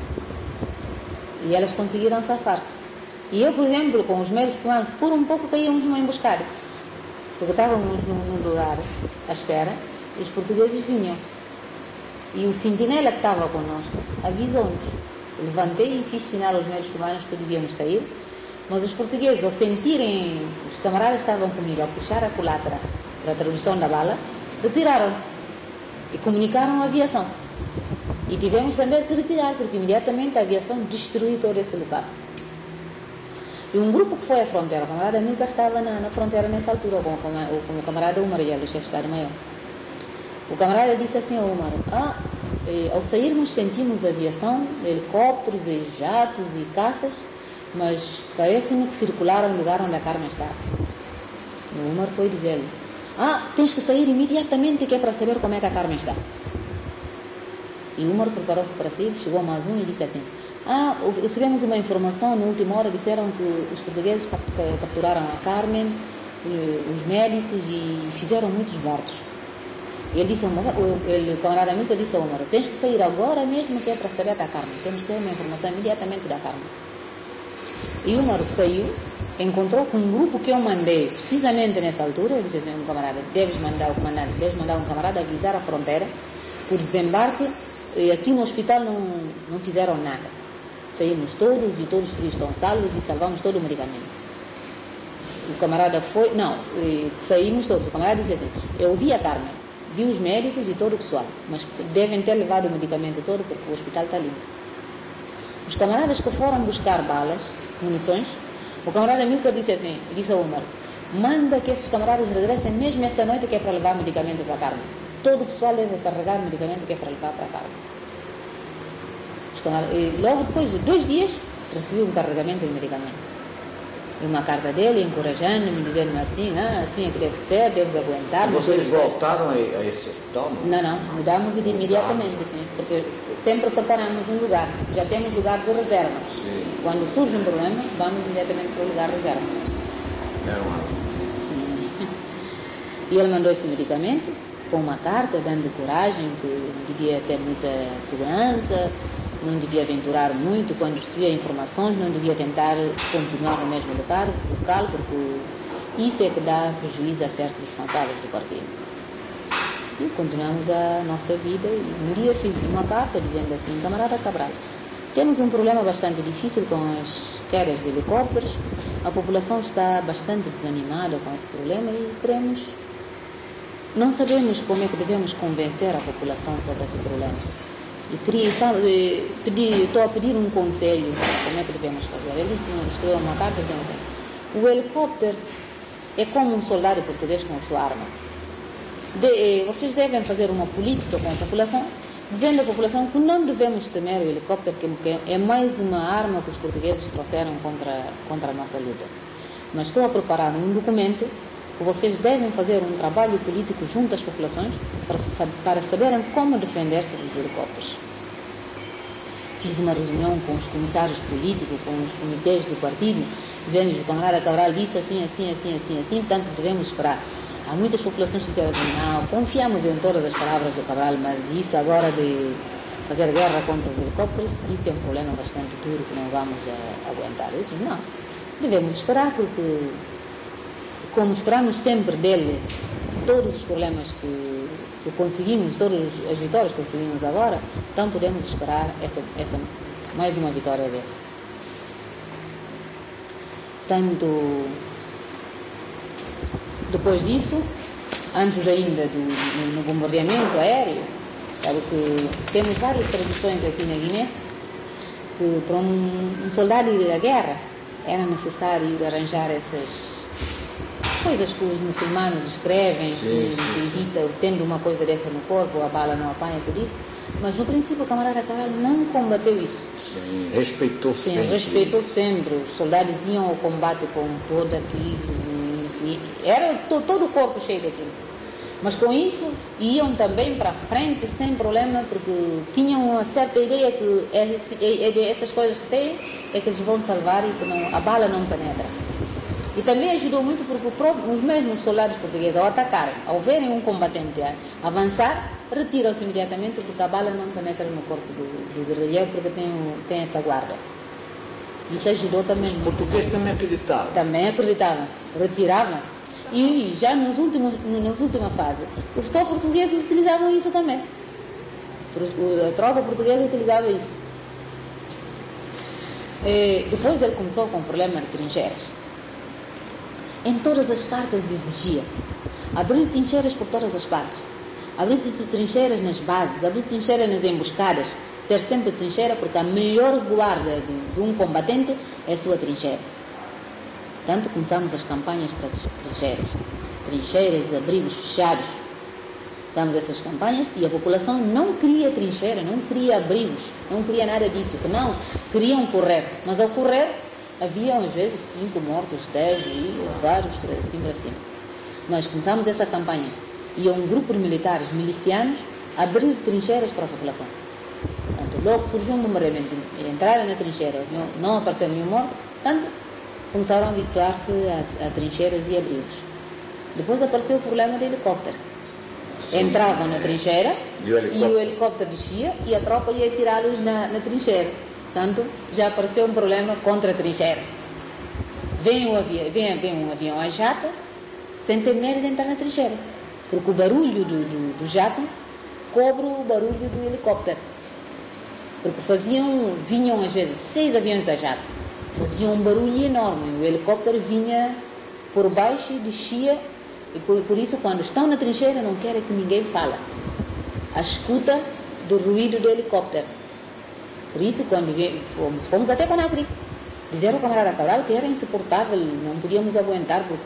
E elas conseguiram safar-se. E eu, por exemplo, com os médicos, por um pouco caíamos numa emboscada. Porque estávamos num lugar à espera e os portugueses vinham. E o sentinela que estava connosco avisou-nos. Levantei e fiz sinal aos médicos cubanos que devíamos sair. Mas os portugueses, ao sentirem, os camaradas estavam comigo a puxar a culatra para a tradução da bala, retiraram-se e comunicaram a aviação. E tivemos também que retirar, porque imediatamente a aviação destruiu todo esse local. E um grupo que foi à fronteira, o camarada Amílcar estava na fronteira nessa altura, com o camarada Umar, o chefe de Estado-Maior. O camarada disse assim ao Umar: ao sairmos sentimos aviação, helicópteros e jatos e caças, mas parece-me que circularam no lugar onde a Carmen está. O Umar foi dizer-lhe: tens que sair imediatamente, que é para saber como é que a Carmen está. E o Umar preparou-se para sair, chegou mais um e disse assim: recebemos uma informação, na última hora disseram que os portugueses capturaram a Carmen, os médicos, e fizeram muitos mortos. E ele disse, o camarada Amílcar disse ao Umar: tens que sair agora mesmo, que é para saber da Carmen, temos que ter uma informação imediatamente da Carmen. E o Umar saiu, encontrou com um grupo que eu mandei precisamente nessa altura. Ele disse assim: camarada, deves mandar um camarada avisar a fronteira por desembarque, e aqui no hospital não fizeram nada. Saímos todos e todos os feridos estão salvos e salvamos todo o medicamento. O camarada foi, saímos todos. O camarada disse assim: eu vi a Carmen, vi os médicos e todo o pessoal, mas devem ter levado o medicamento todo porque o hospital está limpo. Os camaradas que foram buscar balas, munições, o camarada Amílcar disse assim, disse ao Umar: manda que esses camaradas regressem mesmo esta noite, que é para levar medicamentos à Carmen. Todo o pessoal deve carregar medicamento que é para levar para a Carmen. E logo depois de 2 dias, recebi um carregamento de medicamento. E uma carta dele, encorajando-me, dizendo-me assim: assim é que deve ser, deves aguentar. E vocês voltaram a esse hospital? Não, mudamos imediatamente, sim, porque sempre preparamos um lugar. Já temos lugar de reserva. Sim. Quando surge um problema, vamos imediatamente para o lugar de reserva. Era uma... Sim. E ele mandou esse medicamento com uma carta dando coragem, que não devia ter muita segurança, não devia aventurar muito quando recebia informações, não devia tentar continuar no mesmo local, porque isso é que dá prejuízo a certos responsáveis do partido. E continuamos a nossa vida. E um dia fiz uma carta dizendo assim: camarada Cabral, temos um problema bastante difícil com as quedas de helicópteros, a população está bastante desanimada com esse problema e queremos... Não sabemos como é que devemos convencer a população sobre esse problema. E estou a pedir um conselho, como é que devemos fazer. Ele escreveu uma carta dizendo assim: o helicóptero é como um soldado português com a sua arma. Vocês devem fazer uma política com a população, dizendo à população que não devemos temer o helicóptero, que é mais uma arma que os portugueses trouxeram contra a nossa luta. Mas estou a preparar um documento que vocês devem fazer um trabalho político junto às populações para saberem como defender-se dos helicópteros. Fiz uma reunião com os comissários políticos, com os comitês do partido, dizendo que o camarada Cabral disse assim, portanto devemos esperar. Há muitas populações que disseram assim: não, confiamos em todas as palavras do Cabral, mas isso agora de fazer guerra contra os helicópteros, isso é um problema bastante duro que não vamos aguentar. Eu disse: não, devemos esperar, porque como esperamos sempre dele todos os problemas que conseguimos, todas as vitórias que conseguimos agora, então podemos esperar mais uma vitória dessa. Depois disso, antes ainda no bombardeamento aéreo, sabe que temos várias tradições aqui na Guiné, que para um soldado ir à guerra era necessário ir arranjar essas coisas que os muçulmanos escrevem, se evita tendo uma coisa dessa no corpo, a bala não apanha, tudo isso. Mas no princípio o camarada Cabral não combateu isso. Sim, respeitou Sim, sempre. respeitou sempre. Os soldados iam ao combate com todo aquilo, e era todo o corpo cheio daquilo. Mas com isso iam também para frente sem problema, porque tinham uma certa ideia que essas coisas que têm é que eles vão salvar e que a bala não penetra. E também ajudou muito porque os mesmos soldados portugueses, ao atacarem, ao verem um combatente avançar, retiram-se imediatamente porque a bala não penetra no corpo do guerrilheiro, porque tem essa guarda. Isso ajudou também. Os portugueses também acreditavam. Também acreditavam, retiravam. E já nas últimas fases, os portugueses utilizavam isso também. A tropa portuguesa utilizava isso. Depois ele começou com o problema de trincheiras. Em todas as cartas exigia abrir trincheiras por todas as partes, abrir trincheiras nas bases, abrir trincheiras nas emboscadas, ter sempre trincheira, porque a melhor guarda de um combatente é a sua trincheira. Portanto, começamos as campanhas para trincheiras, abrigos fechados. Começamos essas campanhas e a população não queria trincheira, não queria abrigos, não queria nada disso, que não, queriam correr, mas ao correr havia às vezes 5 mortos, 10 e vários assim para cima. Nós começamos essa campanha e um grupo de militares, milicianos, abrir trincheiras para a população. Portanto, logo surgiu um bombardeamento, entraram na trincheira, não apareceu nenhum morto, portanto, começaram a habituar-se a trincheiras e abrigos. Depois apareceu o problema do helicóptero. Entravam na trincheira e o helicóptero descia e a tropa ia tirá-los na trincheira. Portanto, já apareceu um problema contra a trincheira. Vem um avião a jato sem ter medo de entrar na trincheira, porque o barulho do jato cobre o barulho do helicóptero. Porque vinham às vezes 6 aviões a jato, faziam um barulho enorme, o helicóptero vinha por baixo e descia, e por isso quando estão na trincheira não querem que ninguém fale. A escuta do ruído do helicóptero. Por isso, quando fomos até Conakry, disseram ao camarada Cabral que era insuportável, não podíamos aguentar, porque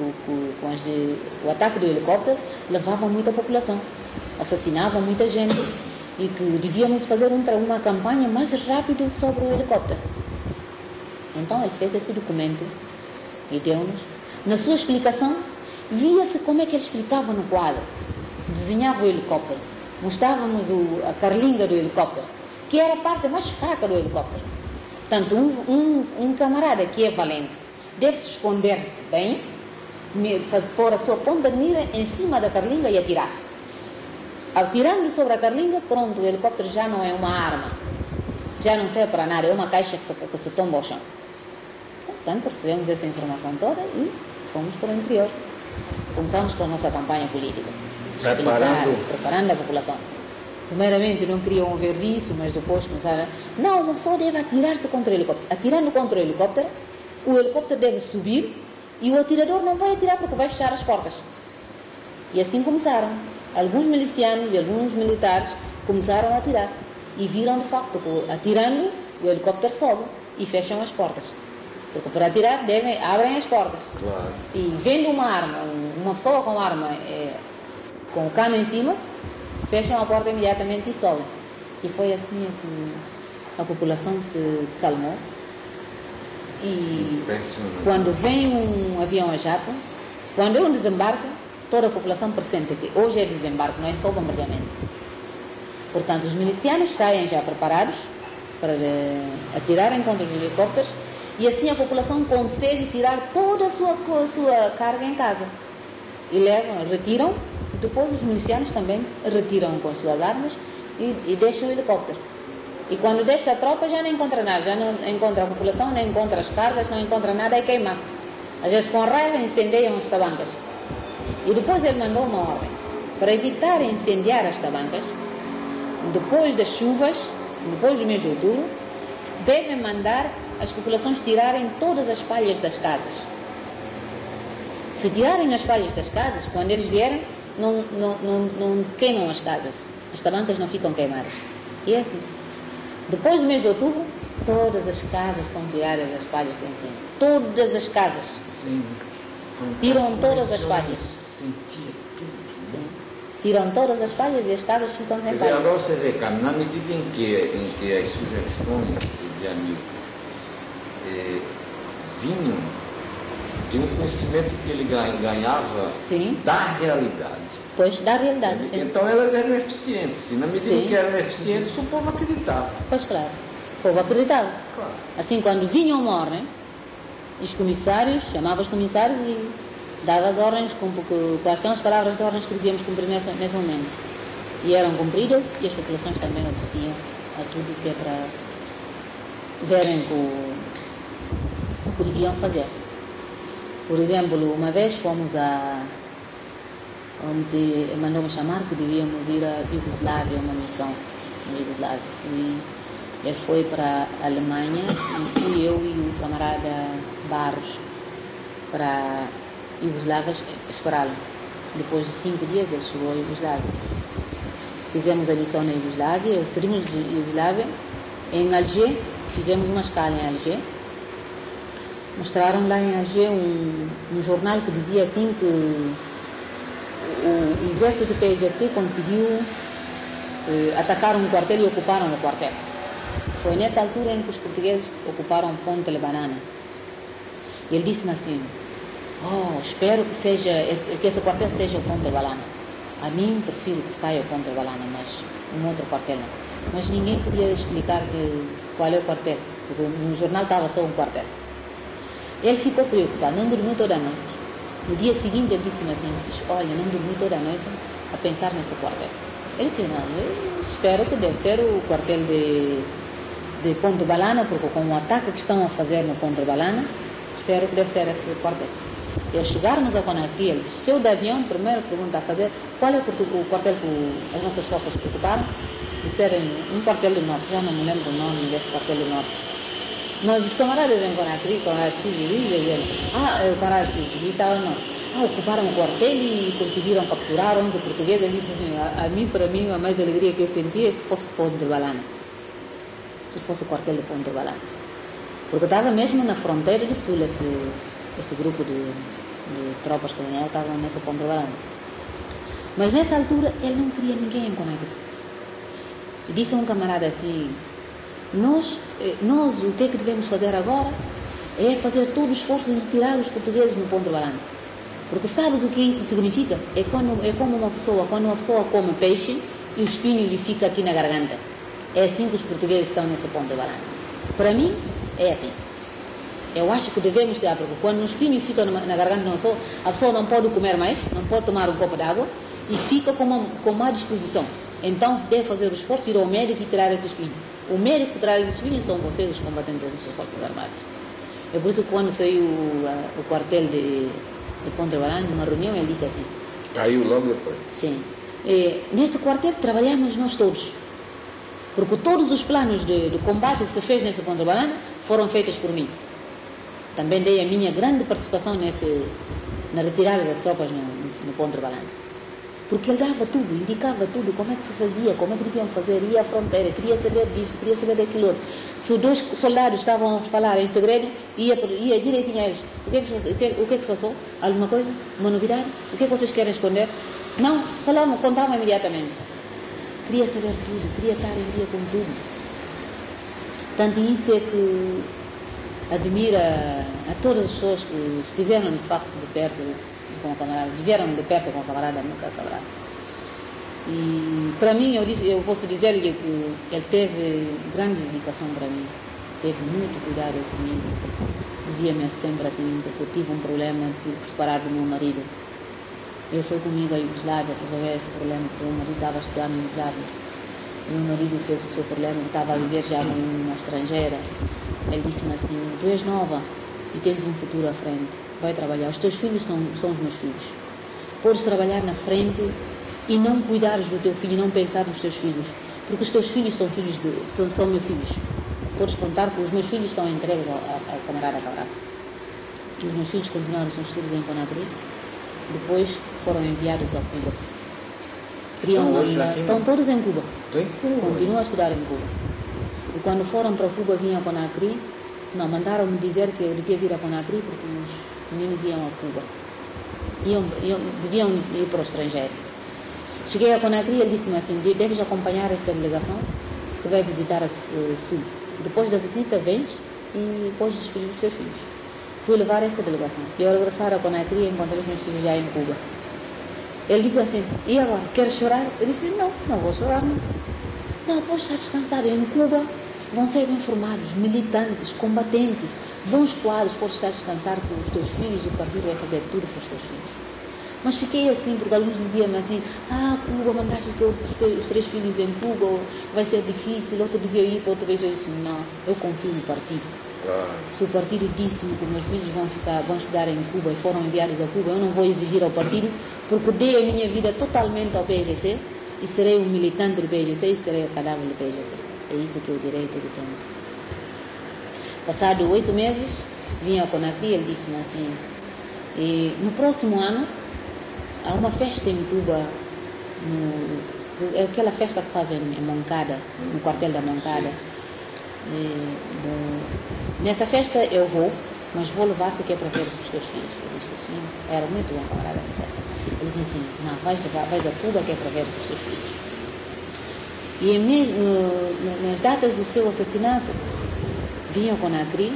o ataque do helicóptero levava muita população, assassinava muita gente, e que devíamos fazer uma campanha mais rápida sobre o helicóptero. Então ele fez esse documento e deu-nos. Na sua explicação, via-se como é que ele explicava no quadro. Desenhava o helicóptero, mostrávamos a carlinga do helicóptero, que era a parte mais fraca do helicóptero. Portanto, um camarada que é valente deve-se esconder-se bem, pôr a sua ponta de mira em cima da carlinga e atirar. Atirando sobre a carlinga, pronto, o helicóptero já não é uma arma, já não serve para nada, é uma caixa que se tomba ao chão. Portanto, recebemos essa informação toda e fomos para o interior. Começamos com a nossa campanha política, preparando a população. Primeiramente não queriam ver disso, mas depois começaram não, uma pessoa deve atirar-se contra o helicóptero. Atirando contra o helicóptero deve subir e o atirador não vai atirar porque vai fechar as portas. E assim começaram. Alguns milicianos e alguns militares começaram a atirar e viram de facto que atirando o helicóptero sobe e fecham as portas. Porque para atirar abrem as portas. Claro. E vendo uma pessoa com arma com o cano em cima, fecham a porta imediatamente e sobem. E foi assim que a população se calmou. E quando vem um avião a jato, quando é um desembarque, toda a população pressente que hoje é desembarque, não é só bombardeamento. Portanto, os milicianos saem já preparados para atirarem contra os helicópteros e assim a população consegue tirar toda a sua carga em casa. E retiram. Depois os milicianos também retiram com as suas armas e deixam o helicóptero. E quando deixa a tropa já não encontra nada, já não encontra a população, não encontra as cargas, não encontra nada, é queimar. Às vezes com raiva incendeiam as tabancas. E depois ele mandou uma ordem para evitar incendiar as tabancas. Depois das chuvas, depois do mês de outubro, devem mandar as populações tirarem todas as palhas das casas. Se tirarem as palhas das casas, quando eles vierem, não queimam as casas. As tamancas não ficam queimadas. E é assim. Depois do mês de outubro, todas as casas são tiradas as palhas em cima. Todas as casas. Sim. Tiram todas as palhas. Sentia tudo. Sim. Tiram todas as palhas e as casas ficam sem Quer dizer, palhas. agora você vê, cara, na medida em que as sugestões de amigo vinham de um conhecimento que ele ganhava Sim. da realidade. Pois, da realidade, sim. Então elas eram eficientes. E na medida em Sim. que eram eficientes, o povo acreditava. Pois claro. O povo acreditava. Claro. Assim, quando vinham uma ordem, os comissários, chamavam os comissários e davam as ordens, quais são as palavras de ordens que devíamos cumprir nesse momento. E eram cumpridas e as populações também obedeciam a tudo que é para verem o que deviam fazer. Por exemplo, uma vez fomos onde mandou-me chamar que devíamos ir à Iugoslávia, uma missão na Iugoslávia. E ele foi para a Alemanha e fui eu e o camarada Barros para a Iugoslávia esperá-lo. Depois de 5 dias ele chegou à Iugoslávia. Fizemos a missão na Iugoslávia, saímos de Iugoslávia. Em Alger, fizemos uma escala em Alger. Mostraram lá em Alger um jornal que dizia assim que o exército do PJC conseguiu atacar um quartel e ocuparam o quartel. Foi nessa altura em que os portugueses ocuparam Ponte de Banana. E ele disse-me assim: espero que esse quartel seja o Ponte de Banana. A mim prefiro que saia o Ponte de Banana, mas um outro quartel não. Mas ninguém podia explicar qual é o quartel, porque no jornal estava só um quartel. Ele ficou preocupado, não dormiu toda a noite. No dia seguinte ele disse-me assim: olha, não dormi toda a noite a pensar nesse quartel. Ele disse: não, eu espero que deve ser o quartel de Ponte de Balana, porque com o ataque que estão a fazer no Ponte de Balana, espero que deve ser esse quartel. E ao chegarmos a Conakry, ele desceu do avião, primeira pergunta a fazer: qual é o quartel que as nossas forças ocuparam? Disseram um quartel do norte, já não me lembro o nome desse quartel do norte. Mas os camaradas em Conakry, camaradas X e Y, diziam: o camarada X estava no norte. Ocuparam o quartel e conseguiram capturar 11 portugueses. Ele disse assim: para mim, a mais alegria que eu sentia é se fosse o Ponte de Balana. Se fosse o quartel de Ponte de Balana. Porque estava mesmo na fronteira do sul, esse grupo de tropas coloniais estavam nessa Ponte de Balana. Mas nessa altura ele não queria ninguém em Conakry. E disse a um camarada assim: nós o que é que devemos fazer agora é fazer todo o esforço de tirar os portugueses no Ponte de Balana. Porque sabes o que isso significa? É como quando uma pessoa come peixe e o espinho lhe fica aqui na garganta. É assim que os portugueses estão nesse Ponte de Balana. Para mim, é assim. Eu acho que devemos ter, porque quando o espinho fica na garganta de uma pessoa, a pessoa não pode comer mais, não pode tomar um copo de água e fica com má disposição. Então deve fazer o esforço, ir ao médico e tirar esse espinho. O médico que traz esse espinho são vocês, os combatentes das Forças Armadas. É por isso que quando saiu o quartel de Ponte de Balana, numa reunião, ele disse assim: caiu logo depois? Sim. Nesse quartel trabalhamos nós todos. Porque todos os planos de combate que se fez nesse Ponte de Balana foram feitos por mim. Também dei a minha grande participação na retirada das tropas no Ponte de Balana. Porque ele dava tudo, indicava tudo, como é que se fazia, como é que deviam fazer, ia à fronteira, queria saber disto, queria saber daquilo outro. Se 2 soldados estavam a falar em segredo, ia direitinho a eles: o que é que se passou? Alguma coisa? Uma novidade? O que é que vocês querem esconder? Não, contavam imediatamente. Queria saber tudo, queria estar em dia com tudo. Tanto isso é que admira a todas as pessoas que estiveram de facto de perto com o camarada, viveram de perto com o camarada Amílcar Cabral. E para mim, eu posso dizer-lhe que ele teve grande dedicação para mim, teve muito cuidado comigo. Dizia-me sempre assim, porque eu tive um problema, tive que separar do meu marido. Ele foi comigo à Iugoslávia para resolver esse problema, porque o meu marido estava a estudar na Iugoslávia. O meu marido fez o seu problema, estava a viver já numa estrangeira. Ele disse-me assim: tu és nova e tens um futuro à frente, vai trabalhar, os teus filhos são os meus filhos. Podes trabalhar na frente e não cuidares do teu filho e não pensar nos teus filhos, porque os teus filhos são meus filhos. Podes contar que os meus filhos estão entregues ao camarada Cabral. Os meus filhos continuaram os seus estudos em Conakry, depois foram enviados a Cuba. Estão todos em Cuba. Continuam a estudar em Cuba. E quando foram para Cuba, vinham a Conakry. Não, mandaram-me dizer que eu devia vir a Conakry porque os meninos iam a Cuba. Deviam ir para o estrangeiro. Cheguei a Conakry e ele disse-me assim: deves acompanhar esta delegação que vai visitar a Sul. Depois da visita, vens e podes despedir os teus filhos. Fui levar essa delegação. Eu, ao regressar a Conakry, encontrei os meus filhos já em Cuba. Ele disse assim: e agora, queres chorar? Eu disse: não vou chorar, não. Não, podes estar descansado. Em Cuba vão ser informados, militantes, combatentes, bons quadros, podes estar descansado com os teus filhos, o partido vai fazer tudo para os teus filhos. Mas fiquei assim, porque alguns diziam-me assim: Cuba, mandaste os 3 filhos em Cuba, vai ser difícil, outro devia ir para outra vez. Eu disse: não, eu confio no partido. Se o partido disse-me que meus filhos vão estudar em Cuba e foram enviados a Cuba, eu não vou exigir ao partido, porque dei a minha vida totalmente ao PSGC e serei um militante do PSGC e serei o cadáver do PSGC. É isso que eu direi todo o tempo. Passado 8 meses, vim a Conakry e ele disse-me assim: e no próximo ano há uma festa em Cuba, aquela festa que fazem em Moncada, no quartel da Moncada. Nessa festa eu vou, mas vou levar-te que é para ver os teus filhos. Eu disse assim, era muito bom, camarada. Ele disse assim: não, vais a Cuba que é para ver os teus filhos. E mesmo nas datas do seu assassinato, vim a Conakry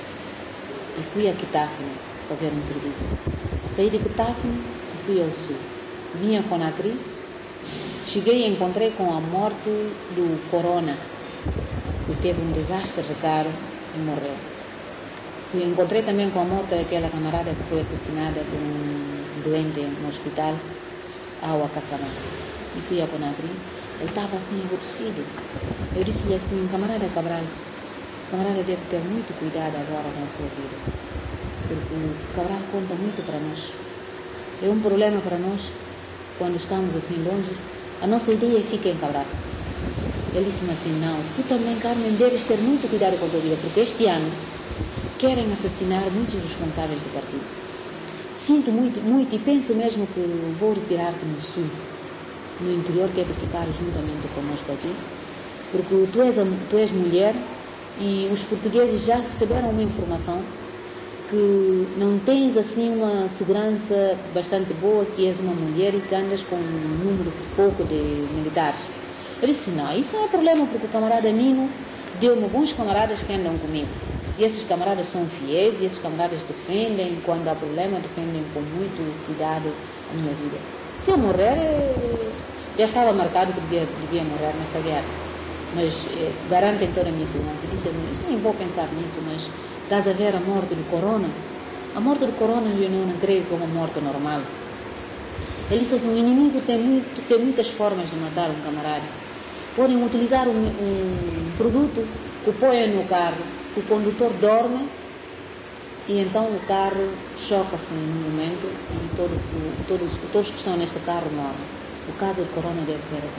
e fui a Kitafne fazer um serviço. Saí de Kitafne e fui ao sul. Vim a Conakry, cheguei e encontrei com a morte do Corona, que teve um desastre de carro e morreu. Encontrei também com a morte daquela camarada que foi assassinada por um doente no hospital, ao Akassama. E fui a Conakry. Ele estava assim, aborrecido. Eu disse-lhe assim: camarada Cabral, camarada deve ter muito cuidado agora com a sua vida, porque Cabral conta muito para nós. É um problema para nós, quando estamos assim longe, a nossa ideia fica em Cabral. Ele disse-me assim: não, tu também, Carmen, deves ter muito cuidado com a tua vida, porque este ano querem assassinar muitos responsáveis do partido. Sinto muito, muito, e penso mesmo que vou retirar-te no sul. No interior quero ficar juntamente conosco aqui, porque tu és mulher e os portugueses já receberam uma informação que não tens assim uma segurança bastante boa, que és uma mulher e que andas com um número pouco de militares. Eu disse: não, isso não é problema, porque o camarada Nino deu-me bons camaradas que andam comigo. E esses camaradas são fiéis, e esses camaradas defendem, quando há problema, defendem com muito cuidado a minha vida. Se eu morrer, já estava marcado que devia morrer nesta guerra. Mas garantem toda a minha segurança. Eu disse: sim, vou pensar nisso, mas estás a ver a morte do Corona? A morte do Corona eu não creio como uma morte normal. Ele disse assim: o inimigo tem muitas formas de matar um camarada. Podem utilizar um produto que põem no carro, o condutor dorme e então o carro choca-se no momento e todos que estão neste carro morrem. O caso do Corona deve ser assim.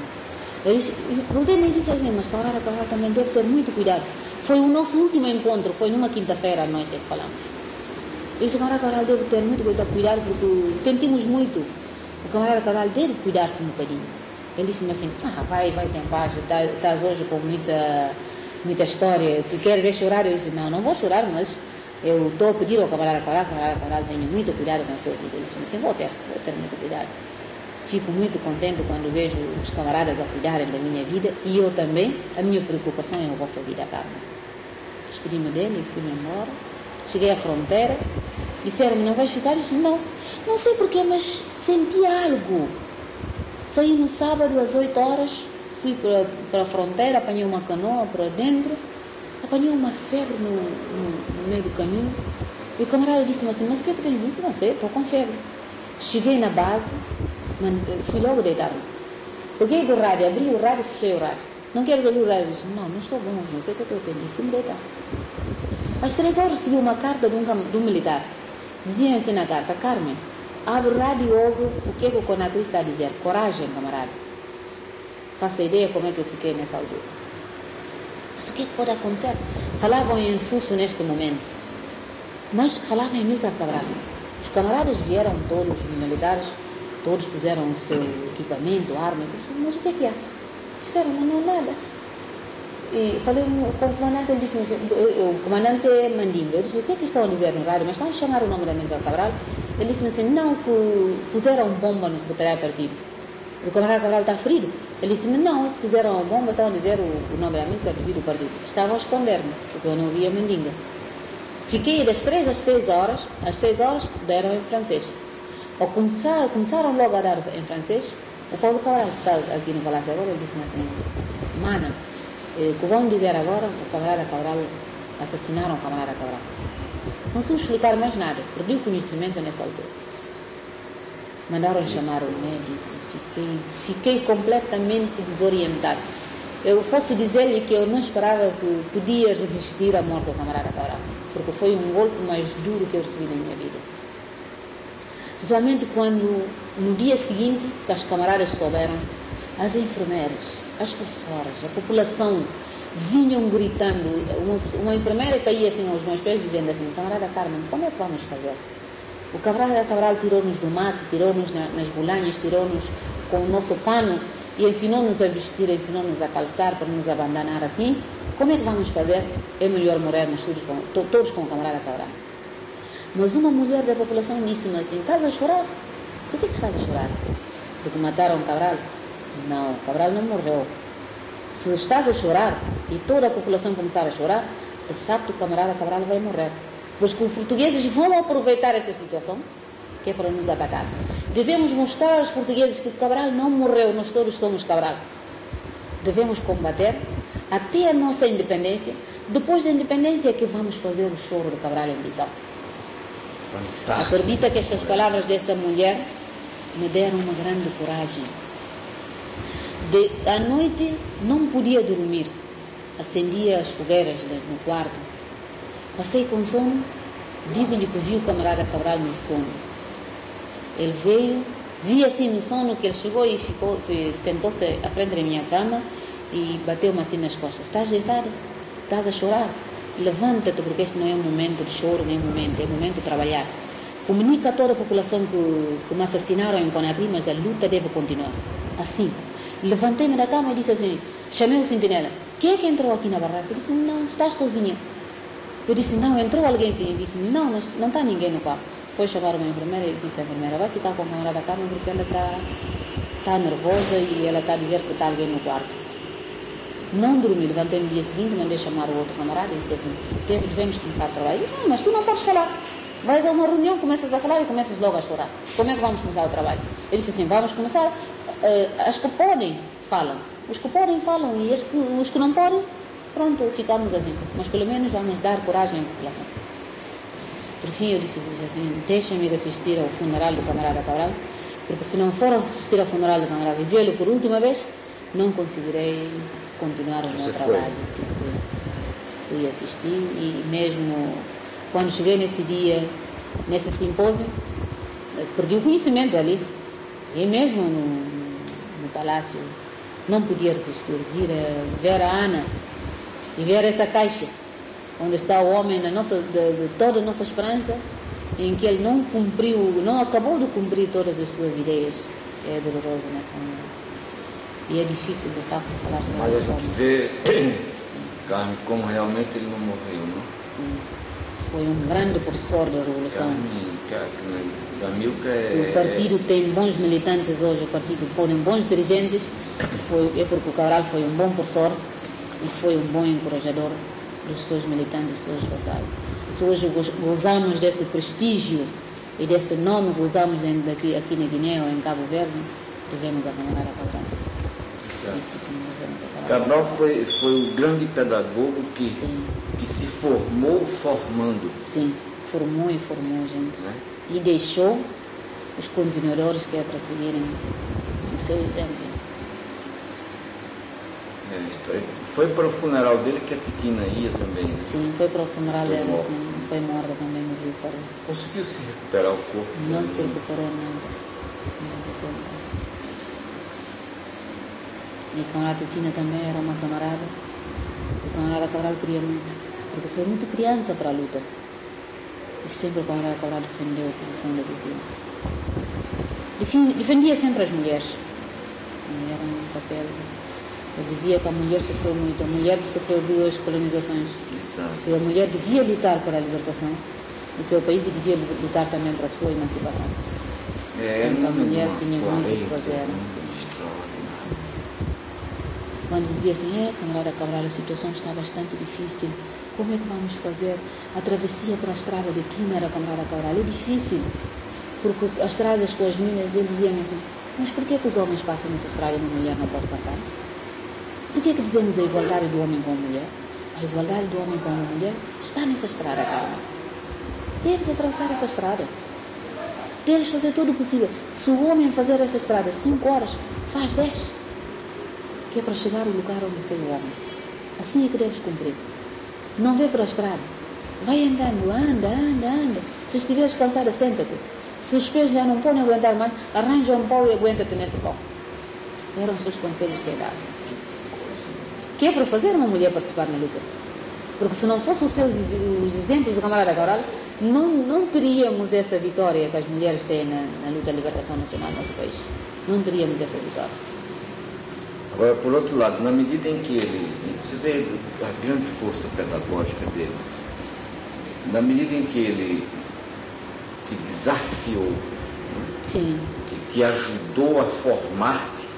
Eu disse assim: mas camarada Cabral também deve ter muito cuidado. Foi o nosso último encontro, foi numa quinta-feira à noite que falamos. Eu disse: camarada Cabral deve ter muito cuidado porque sentimos muito. O camarada Cabral deve cuidar-se um bocadinho. Ele disse-me assim: vai ter paz, estás hoje com muita história, que queres é chorar? Eu disse: não vou chorar, mas eu estou a pedir ao camarada Cabral tenha muito cuidado com a sua vida. Ele disse assim: vou ter muito cuidado. Fico muito contente quando vejo os camaradas a cuidarem da minha vida e eu também. A minha preocupação é a vossa vida, Carmen. Despedi-me dele e fui-me embora. Cheguei à fronteira, disseram-me: não vais ficar? Eu disse: não sei porquê, mas senti algo. Saí no sábado às 8 horas, fui para a fronteira, apanhei uma canoa para dentro, apanhei uma febre no meio do caminho. E o camarada disse-me assim: mas o que é que tens? Disse: não sei, estou com febre. Cheguei na base, fui logo deitar. Peguei do rádio, abri o rádio, fechei o rádio. Não queres ouvir o rádio? Eu disse: não estou bom, não sei o que eu tenho. E fui-me deitar. Às 3 horas recebi uma carta de um militar. Dizia assim na carta: Carmen, abre o rádio e ouve o que o Conakry está a dizer. Coragem, camarada. Faça ideia como é que eu fiquei nessa altura. Mas o que pode acontecer? Falavam em Susso neste momento. Mas falava em Amílcar Cabral. Os camaradas vieram todos, os militares, todos puseram o seu equipamento, arma, mas o que é? Disseram, não é nada. E falei com o comandante, ele disse, o comandante é Mandinga. Eu disse, o que é que estão a dizer no rádio? Mas estão a chamar o nome de Amílcar Cabral? Ele disse assim, não, que puseram bomba no secretariado partido. O camarada Cabral está ferido. Ele disse, não, puseram a bomba, estão a dizer o nome de Amílcar do partido. Estavam a esconder-me, porque eu não via Mandinga. Fiquei das 3 às 6 horas, às 6 horas deram em francês. Ao começaram logo a dar em francês, o Paulo Cabral, que está aqui no Palácio agora, ele disse-me assim, mana, o que vão dizer agora, o camarada Cabral, assassinaram o camarada Cabral. Não soube explicar mais nada, perdi o conhecimento nessa altura. Mandaram chamar o médico, fiquei completamente desorientado. Eu posso dizer-lhe que eu não esperava que podia resistir à morte do camarada Cabral, porque foi um golpe mais duro que eu recebi na minha vida. Principalmente quando, no dia seguinte, que as camaradas souberam, as enfermeiras, as professoras, a população vinham gritando. Uma enfermeira caía assim aos meus pés dizendo assim, camarada Carmen, como é que vamos fazer? O camarada Cabral tirou-nos do mato, tirou-nos nas bolanhas, tirou-nos com o nosso pano e ensinou-nos a vestir, ensinou-nos a calçar para nos abandonar assim. Como é que vamos fazer? É melhor morrermos todos com o camarada Cabral. Mas uma mulher da população disse-me assim, estás a chorar? Por que estás a chorar? Porque mataram o Cabral? Não, o Cabral não morreu. Se estás a chorar e toda a população começar a chorar, de facto o camarada Cabral vai morrer. Pois que os portugueses vão aproveitar essa situação, que é para nos atacar. Devemos mostrar aos portugueses que Cabral não morreu, nós todos somos Cabral. Devemos combater até a nossa independência. Depois da independência é que vamos fazer o choro do Cabral em prisão. Fantástico. Acredita que estas palavras dessa mulher me deram uma grande coragem. À noite não podia dormir, acendia as fogueiras no quarto. Passei com sono, digo-lhe que vi o camarada Cabral no sono. Ele veio, vi assim no sono que ele chegou e sentou-se à frente da minha cama e bateu-me assim nas costas. Estás deitado? Estás a chorar? Levanta-te, porque este não é um momento de choro, nem um momento, é um momento de trabalhar. Comunica a toda a população que me assassinaram em Conakry, mas a luta deve continuar. Assim. Levantei-me da cama e disse assim, chamei o sentinela, quem é que entrou aqui na barraca? Ele disse, não, estás sozinha. Eu disse, não, entrou alguém sim. Ele disse, não está ninguém no quarto. Foi chamar uma enfermeira e disse, a enfermeira, vai ficar com a camarada Carmen porque ela está nervosa e ela está a dizer que está alguém no quarto. Não dormi, levantei no dia seguinte, mandei chamar o outro camarada e disse assim, devemos começar a trabalhar. Ele disse, não, mas tu não podes falar. Vais a uma reunião, começas a falar e começas logo a chorar. Como é que vamos começar o trabalho? Ele disse assim, vamos começar, as que podem, falam. Os que podem, falam. E os que não podem, pronto, ficamos assim. Mas pelo menos vamos dar coragem à população. Por fim, eu disse assim, deixa-me assistir ao funeral do camarada Cabral, porque se não for assistir ao funeral do camarada e vê-lo por última vez, não conseguirei continuar o meu trabalho. Fui assistir e mesmo quando cheguei nesse dia, nesse simpósio, perdi o conhecimento ali. E mesmo no palácio, não podia resistir. Ver a Ana e ver essa caixa, onde está o homem de toda a nossa esperança, em que ele não acabou de cumprir todas as suas ideias. É doloroso nessa momento. E é difícil de facto falar sobre isso. Mas a gente vê, Carmen, como realmente ele não morreu, não? Sim. Foi um grande professor da Revolução. Amílcar o partido tem bons militantes hoje, o partido tem bons dirigentes, é porque o Cabral foi um bom professor e foi um bom encorajador dos seus militantes, dos seus responsáveis. Se hoje gozamos desse prestígio e desse nome que usamos aqui na Guiné ou em Cabo Verde, devemos abandonar a Cabral. Isso sim, devemos abandonar. Cabral foi o grande pedagogo que se formou formando. Sim, formou gente. E deixou os continuadores que é para seguirem o seu exemplo. Foi para o funeral dele que a Titina ia também. Sim, foi para o funeral dela, sim. Foi morta também no Rio Faro. Conseguiu se recuperar o corpo? Não se recuperou nada. E a camarada Titina também era uma camarada. O camarada Cabral queria muito, porque foi muito criança para a luta. E sempre o camarada Cabral defendeu a posição da divina. Defendia sempre as mulheres. Assim, era um papel. Eu dizia que a mulher sofreu muito. A mulher sofreu 2 colonizações. Exato. E a mulher devia lutar para a libertação do seu país e devia lutar também para a sua emancipação. Então, a mulher tinha muito o que fazer. Quando dizia assim, camarada Cabral, a situação está bastante difícil. Como é que vamos fazer a travessia para a estrada de Quina, camarada Cabral? É difícil, porque as estradas com as minas, ele dizia assim, mas por que os homens passam nessa estrada e uma mulher não pode passar? Por que dizemos a igualdade do homem com a mulher? A igualdade do homem com a mulher está nessa estrada, Cabral. Deves atravessar essa estrada. Deves fazer tudo o possível. Se o homem fazer essa estrada 5 horas, faz 10. Que é para chegar ao lugar onde foi o homem. Assim é que deves cumprir. Não vê para a estrada. Vai andando, anda. Se estiveres cansada, senta-te. Se os pés já não podem aguentar mais, arranja um pau e aguenta-te nesse pau. Eram os seus conselhos que ele dava. Que é para fazer uma mulher participar na luta. Porque se não fossem os exemplos do camarada Cabral, não teríamos essa vitória que as mulheres têm na luta de libertação nacional do nosso país. Não teríamos essa vitória. Agora, por outro lado, na medida em que você vê a grande força pedagógica dele, na medida em que ele te desafiou, Sim. que te ajudou a formar-te,